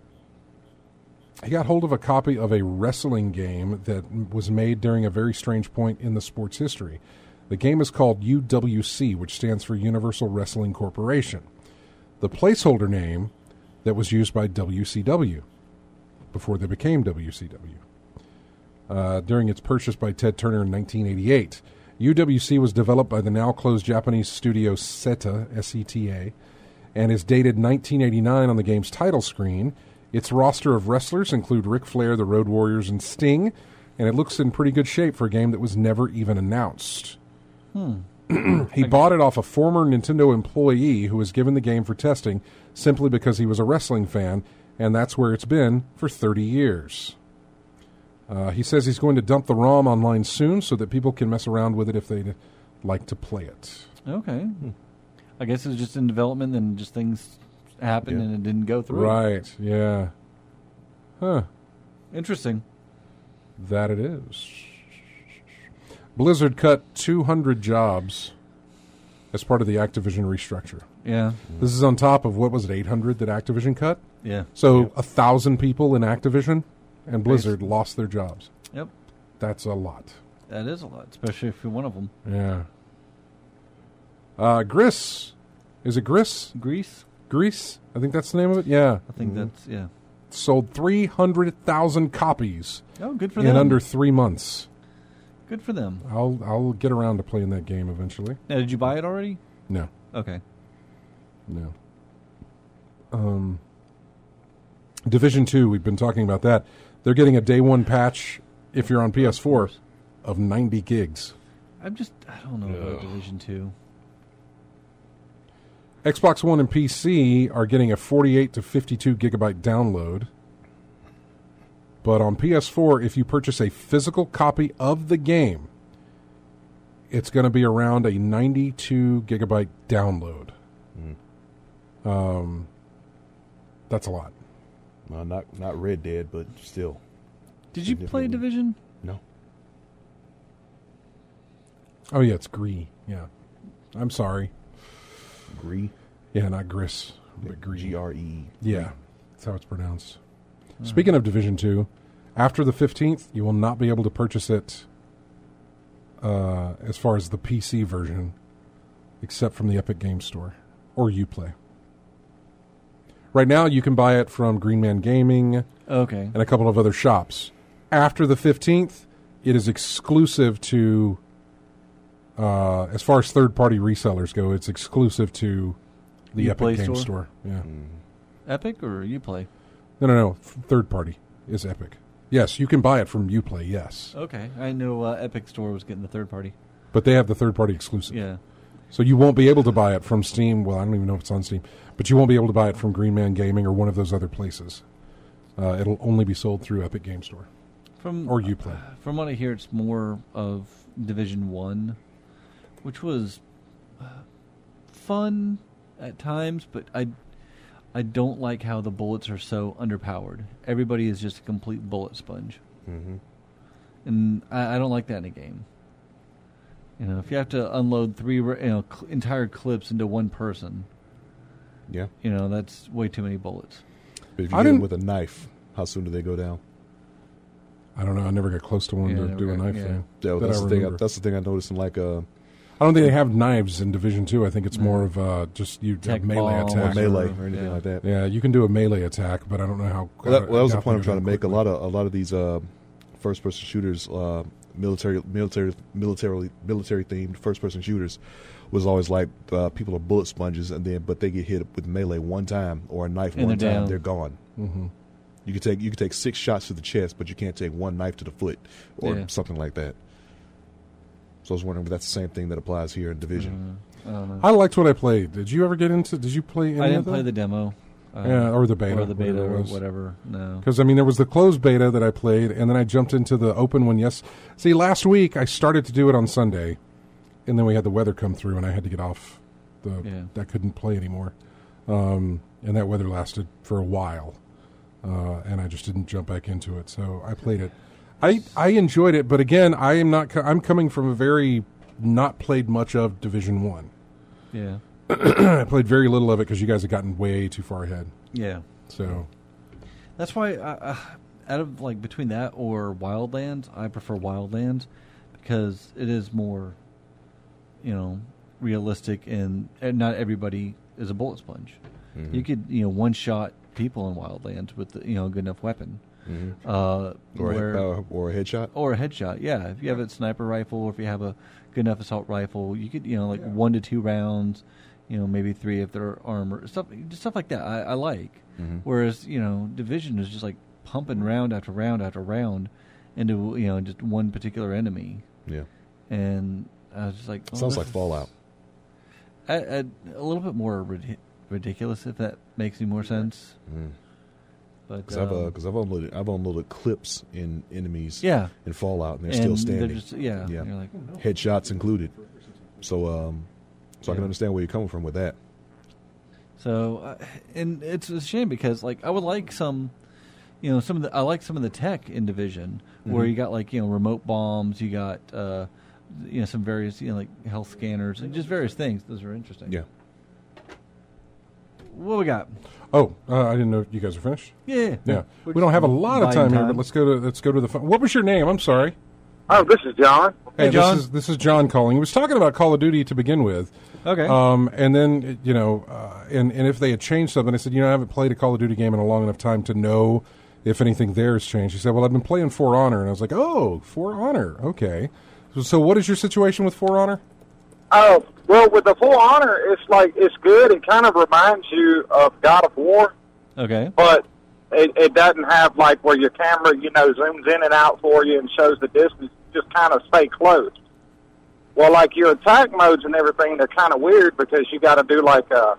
He got hold of a copy of a wrestling game that was made during a very strange point in the sport's history. The game is called U W C, which stands for Universal Wrestling Corporation. The placeholder name that was used by W C W before they became W C W. Uh, during its purchase by Ted Turner in nineteen eighty-eight. U W C was developed by the now-closed Japanese studio SETA, S E T A, and is dated nineteen eighty-nine on the game's title screen. Its roster of wrestlers include Ric Flair, the Road Warriors, and Sting, and it looks in pretty good shape for a game that was never even announced. Hmm. He bought it off a former Nintendo employee who was given the game for testing simply because he was a wrestling fan, and that's where it's been for thirty years. Uh, he says he's going to dump the ROM online soon so that people can mess around with it if they'd like to play it. Okay. Hmm. I guess it was just in development and just things happened Yeah. and it didn't go through. Right, yeah. Huh. Interesting. That it is. Blizzard cut two hundred jobs as part of the Activision restructure. Yeah. This is on top of, what was it, eight hundred that Activision cut? Yeah. So Yep. a thousand people in Activision and Blizzard lost their jobs. Yep. That's a lot. That is a lot, especially if you're one of them. Yeah. Uh, Gris. Is it Gris? Greece? Greece? I think that's the name of it. Yeah. I think that's, yeah. Sold three hundred thousand copies Oh, good for in them. under three months. Good for them. I'll I'll get around to playing that game eventually. Now, did you buy it already? No. Okay. No. Um, Division two, we've been talking about that. They're getting a day one patch, if you're on P S four, of ninety gigs. I'm just, I don't know about Division two. Xbox One and P C are getting a forty-eight to fifty-two gigabyte download. But on P S four, if you purchase a physical copy of the game, it's going to be around a ninety-two gigabyte download. Mm. Um, that's a lot. Uh, not not Red Dead, but still. Did you play Significantly. Division? No. Oh, yeah, it's Gree. Yeah. I'm sorry. Gree? Yeah, not Gris, but Gree. G R E. Yeah, that's how it's pronounced. Speaking of Division two, after the fifteenth, you will not be able to purchase it uh, as far as the P C version, except from the Epic Games Store or Uplay. Right now, you can buy it from Green Man Gaming Okay. and a couple of other shops. After the fifteenth, it is exclusive to, uh, as far as third-party resellers go, it's exclusive to The Epic Uplay Game store? Store. Yeah. Epic or Uplay? No, no, no. F- Third party is Epic. Yes, you can buy it from Uplay, yes. Okay. I knew uh, Epic Store was getting the third party. But they have the third party exclusive. Yeah. So you won't be able to buy it from Steam. Well, I don't even know if it's on Steam. But you won't be able to buy it from Green Man Gaming or one of those other places. Uh, it'll only be sold through Epic Game Store. From Or Uplay. From what I hear, it's more of Division One, which was uh, fun at times, but I, I don't like how the bullets are so underpowered. Everybody is just a complete bullet sponge, Mm-hmm. and I, I don't like that in a game. You know, if you have to unload three, you know, cl- entire clips into one person, Yeah. you know, that's way too many bullets. But if you I get them didn't- with a knife, how soon do they go down? I don't know. I never got close to one Yeah, to never do a got- knife yeah. thing. Yeah, well, that that's I the thing. I, remember. that's the thing I noticed in like uh, I don't think they have knives in Division Two. I think it's more of uh, just you Tech a melee bomb attack. or melee Sure. or anything Yeah. like that. Yeah, you can do a melee attack, but I don't know how. Well, that, well, that was the how point I'm they're trying to make. A quickly. lot of a lot of these uh, first-person shooters, uh, military, military, military, military themed first-person shooters, was always like uh, people are bullet sponges, and then but they get hit with melee one time or a knife And one they're time, down. they're gone. Mm-hmm. You can take you can take six shots to the chest, but you can't take one knife to the foot or Yeah. something like that. So I was wondering if that's the same thing that applies here in Division. Uh, I don't know. I liked what I played. Did you ever get into? Did you play any I didn't of play that? the demo. Uh, Yeah, or the beta, Or the beta whatever it or was. whatever. No. Because I mean, there was the closed beta that I played, and then I jumped into the open one. Yes, see, last week I started to do it on Sunday, and then we had the weather come through, and I had to get off. The Yeah. I couldn't play anymore, um, and that weather lasted for a while, uh, and I just didn't jump back into it. So I played it. I I enjoyed it, but again, I am not. Co- I'm coming from a very not played much of Division One. Yeah. I played very little of it because you guys have gotten way too far ahead. Yeah. So That's why, I, uh, out of like between that or Wildlands, I prefer Wildlands because it is more, you know, realistic and, and not everybody is a bullet sponge. Mhm. You could, you know, one shot people in Wildlands with the, you know a good enough weapon, Mhm. uh, Or, where, a, uh, or a headshot. or a headshot. Yeah, if you have a sniper rifle or if you have a good enough assault rifle, you could, you know, like one to two rounds. You know, maybe three if they're armor stuff, just stuff like that. I, I like. Mhm. Whereas, you know, Division is just like pumping round after round after round into, you know, just one particular enemy. Yeah, And I was just like, oh, sounds this like is- Fallout. I, I, a little bit more rid- ridiculous, if that makes any more sense. Mm. But Because I've um, because I've unloaded I've unloaded clips in enemies. yeah, in Fallout, and they're and still standing. They're just, yeah, Yeah. You're like, Headshots included. So, um, so I can Yeah. understand where you're coming from with that. so, uh, and it's a shame because like I would like some, you know, some of the I like some of the tech in Division where Mhm. you got like you know remote bombs, you got uh, you know some various you know like health scanners and just various things. Those are interesting. Yeah. What we got? oh, uh, I didn't know you guys are finished. Yeah, Yeah, We're we don't just have a lot of buying time, here, but let's go to let's go to the phone. What was your name? I'm sorry. Oh, this is John. Hey, John. This is this is John calling. He was talking about Call of Duty to begin with. Okay. Um, and then you know, uh, and and if they had changed something, I said, you know, I haven't played a Call of Duty game in a long enough time to know if anything there has changed. He said, well, I've been playing For Honor, and I was like, oh, For Honor, okay. So, so what is your situation with For Honor? Oh, well, with the For Honor, it's like it's good. It kind of reminds you of God of War, okay. but it, it doesn't have like where your camera, you know, zooms in and out for you and shows the distance. You just kind of stay close. Well, like your attack modes and everything, they're kind of weird because you got to do like a,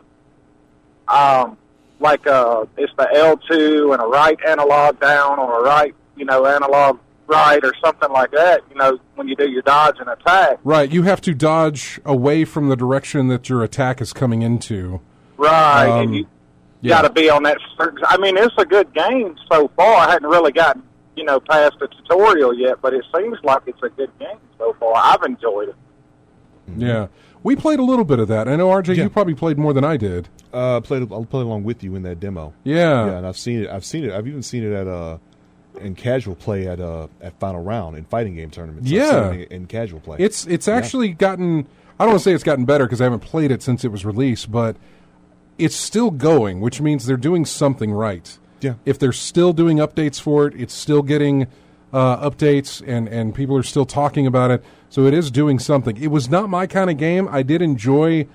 um, like a, it's the L two and a right analog down or a right, you know, analog right or something like that. You know, when you do your dodge and attack. Right, you have to dodge away from the direction that your attack is coming into. Right, Um, and you yeah. got to be on that. certain- I mean, it's a good game so far. I hadn't really gotten, you know, past the tutorial yet, but it seems like it's a good game so far. I've enjoyed it. Yeah, we played a little bit of that. I know R J, Yeah. you probably played more than I did. Uh, played I'll play along with you in that demo. Yeah, Yeah, and I've seen it. I've seen it. I've even seen it at uh, in casual play at uh, at final round in fighting game tournaments. I've Yeah. seen it in casual play. It's it's actually gotten. I don't want to say it's gotten better because I haven't played it since it was released, but it's still going, which means they're doing something right. Yeah. If they're still doing updates for it, it's still getting uh, updates, and and people are still talking about it. So it is doing something. It was not my kind of game. I did enjoy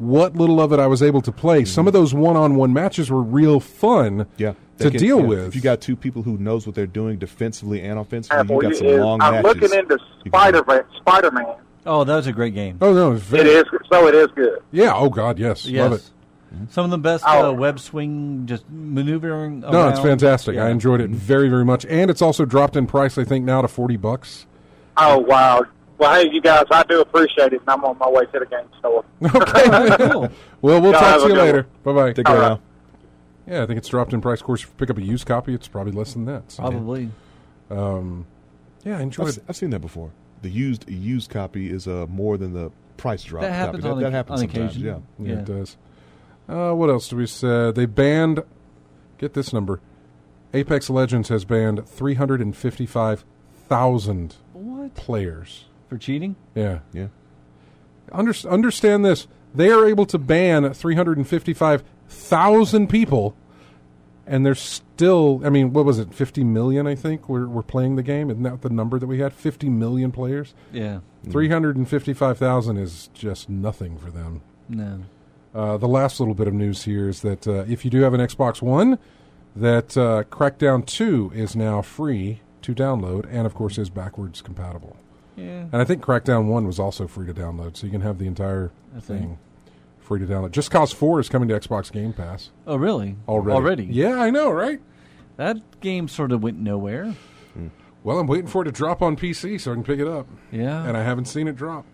what little of it I was able to play. Some of those one-on-one matches were real fun Yeah, to they can- deal yeah, with. If you got two people who knows what they're doing defensively and offensively, Apple you got some is, long I'm matches. looking into You can- Spider Spider-Man. Oh, that was a great game. Oh, no, it's very, It is, so it is good. Yeah, oh, God, yes. Yes. Love it. Some of the best Oh. uh, web swing, just maneuvering. No, it's around. fantastic. Yeah. I enjoyed it very, very much. And it's also dropped in price, I think, now to forty bucks. Oh, wow. Well, hey, you guys, I do appreciate it, and I'm on my way to the game store. Okay. Cool. Well, we'll Y'all talk have to a you good later. Bye-bye. Take care All right. now. Yeah, I think it's dropped in price. Of course, if you pick up a used copy, it's probably less than that. So, Probably. Um, yeah, I enjoyed I've, it. I've seen that before. The used used copy is uh, more than the price drop. That happens copy. on that, oc- that happens on sometimes. occasion. Yeah. Yeah, Yeah. it does. Uh, what else do we say? They banned, get this number, Apex Legends has banned three hundred fifty-five thousand What? players. For cheating? Yeah. Yeah. Under, understand this. They are able to ban three hundred fifty-five thousand people, and there's still, I mean, what was it, fifty million, I think, were, were playing the game? Isn't that the number that we had? fifty million players? Yeah. three hundred fifty-five thousand is just nothing for them. No. Uh, the last little bit of news here is that uh, if you do have an Xbox One, that uh, Crackdown two is now free to download, and of course is backwards compatible. Yeah. And I think Crackdown one was also free to download, so you can have the entire I think. thing free to download. Just Cause four is coming to Xbox Game Pass Oh, really? already. Already? Yeah, I know, right? That game sort of went nowhere. Well, I'm waiting for it to drop on P C so I can pick it up, Yeah. and I haven't seen it drop.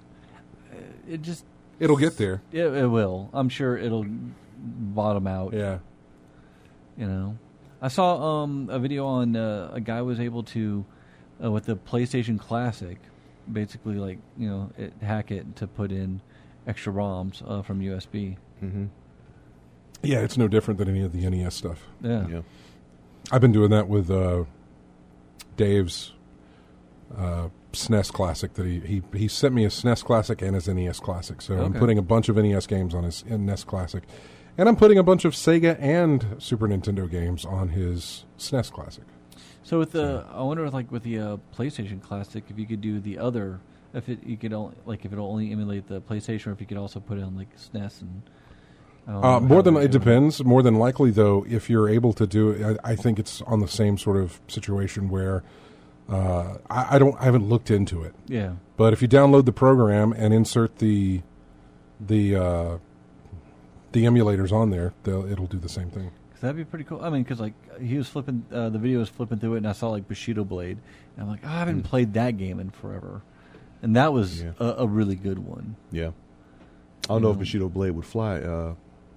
it just, It'll get there. it, it will. I'm sure it'll bottom out. Yeah. You know, I saw um, a video on uh, a guy was able to, uh, with the PlayStation Classic, basically like you know it, hack it to put in extra ROMs uh, from U S B. Mm-hmm. Yeah, it's no different than any of the N E S stuff. Yeah. Yeah. I've been doing that with uh, Dave's uh, S N E S Classic. That he, he he sent me a S N E S Classic and his N E S Classic. So I'm Okay. putting a bunch of N E S games on his N E S Classic, and I'm putting a bunch of Sega and Super Nintendo games on his S N E S Classic. So with the, I wonder if like with the uh, PlayStation Classic, if you could do the other, if it you could only, like if it'll only emulate the PlayStation, or if you could also put it on like S N E S and. I don't know Uh, how more than they're it doing depends. More than likely, though, if you're able to do it, I, I think it's on the same sort of situation where uh, I, I don't, I haven't looked into it. Yeah. But if you download the program and insert the the uh, the emulators on there, they'll, it'll do the same thing. Cause that'd be pretty cool. I mean, because like he was flipping, uh, the video was flipping through it, and I saw like Bushido Blade, and I'm like, oh, I haven't played that game in forever, and that was Yeah. a, a really good one. Yeah. I don't know if know. Bushido Blade would fly uh,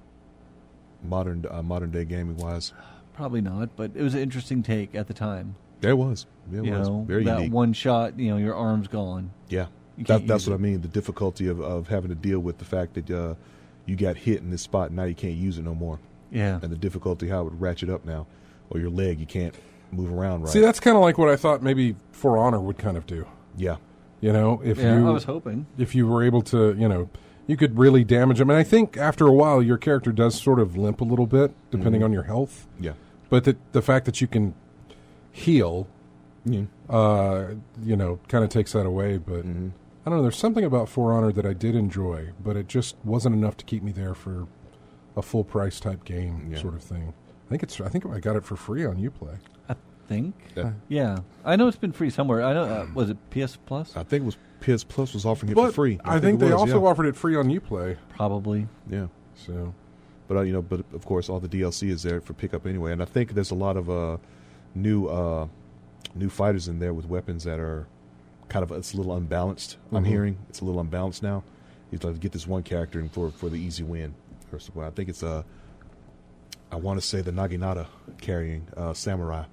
modern uh, modern day gaming wise. Probably not, but it was an interesting take at the time. There was. Yeah, it you was. know, Very that unique. one shot, you know, your arm's gone. Yeah. You That, can't that's use what it. I mean. The difficulty of, of having to deal with the fact that uh, you got hit in this spot and now you can't use it no more. Yeah. And the difficulty how it would ratchet up now. Or your leg, you can't move around right. See, that's kind of like what I thought maybe For Honor would kind of do. Yeah. You know, if Yeah, you I was hoping. if you were able to, you know, you could really damage them. And I think after a while, your character does sort of limp a little bit, depending Mhm. on your health. Yeah. But the the fact that you can heal, Yeah. uh, you know, kind of takes that away. But hmm I don't know. There's something about For Honor that I did enjoy, but it just wasn't enough to keep me there for a full price type game Yeah. sort of thing. I think it's. I think I got it for free on Uplay. I think. Yeah. Yeah. I know it's been free somewhere. I know. Uh, was it P S Plus? I think it was P S Plus was offering it But for free. I, think, it they was, also yeah. offered it free on Uplay. Probably. Yeah. So But uh, you know, but of course, all the D L C is there for pickup anyway. And I think there's a lot of uh, new uh, new fighters in there with weapons that are kind of it's a little unbalanced. I'm Mhm. hearing it's a little unbalanced now. You'd like to get this one character and for for the easy win. First of all, I think it's uh, I want to say the Naginata carrying uh, samurai.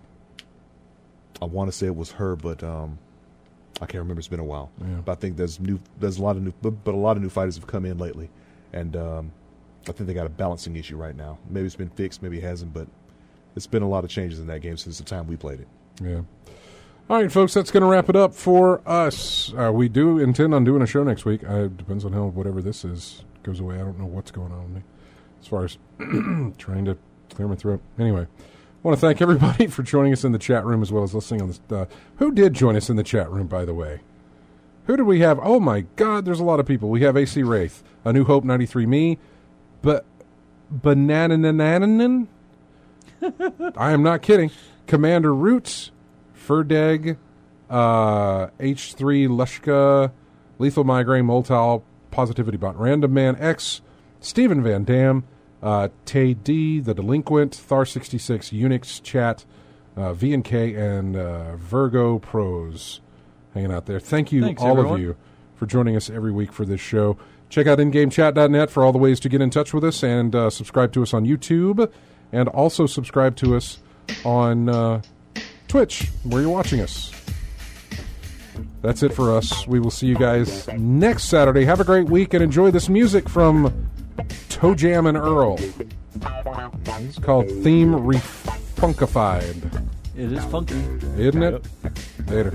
I want to say it was her, but um, I can't remember. It's been a while. Yeah. But I think there's new. There's a lot of new, but, but a lot of new fighters have come in lately, and um, I think they got a balancing issue right now. Maybe it's been fixed, maybe it hasn't, but it's been a lot of changes in that game since the time we played it. yeah. All right, folks, that's going to wrap it up for us. Uh, we do intend on doing a show next week. Uh, depends on how whatever this is goes away. I don't know what's going on with me as far as trying to clear my throat. Anyway, I want to thank everybody for joining us in the chat room as well as listening on this. Uh, who did join us in the chat room, by the way? Who did we have? Oh, my God, there's a lot of people. We have A C Wraith, A New Hope ninety-three Me, but Bananananan? I am not kidding. Commander Roots, Ferdeg, uh, H three Lushka, Lethal Migraine, Moltal, Positivity Bot, Random Man X, Stephen Van Dam, uh, Tay D, The Delinquent, Thar sixty-six, Unix Chat, uh, V and K, and uh, Virgo Pros hanging out there. Thank you, Thanks, all everyone. of you, for joining us every week for this show. Check out in game chat dot net for all the ways to get in touch with us, and uh, subscribe to us on YouTube, and also subscribe to us on uh, Twitch, where you're watching us. That's it for us. We will see you guys next Saturday. Have a great week, and enjoy this music from Toe Jam and Earl. It's called Theme Refunkified. It is funky. Isn't it? Later.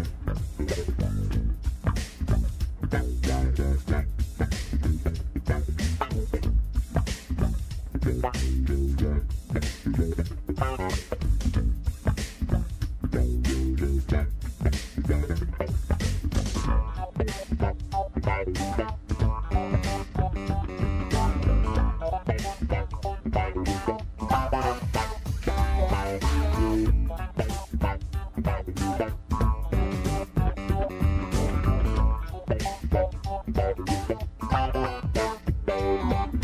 Thank you.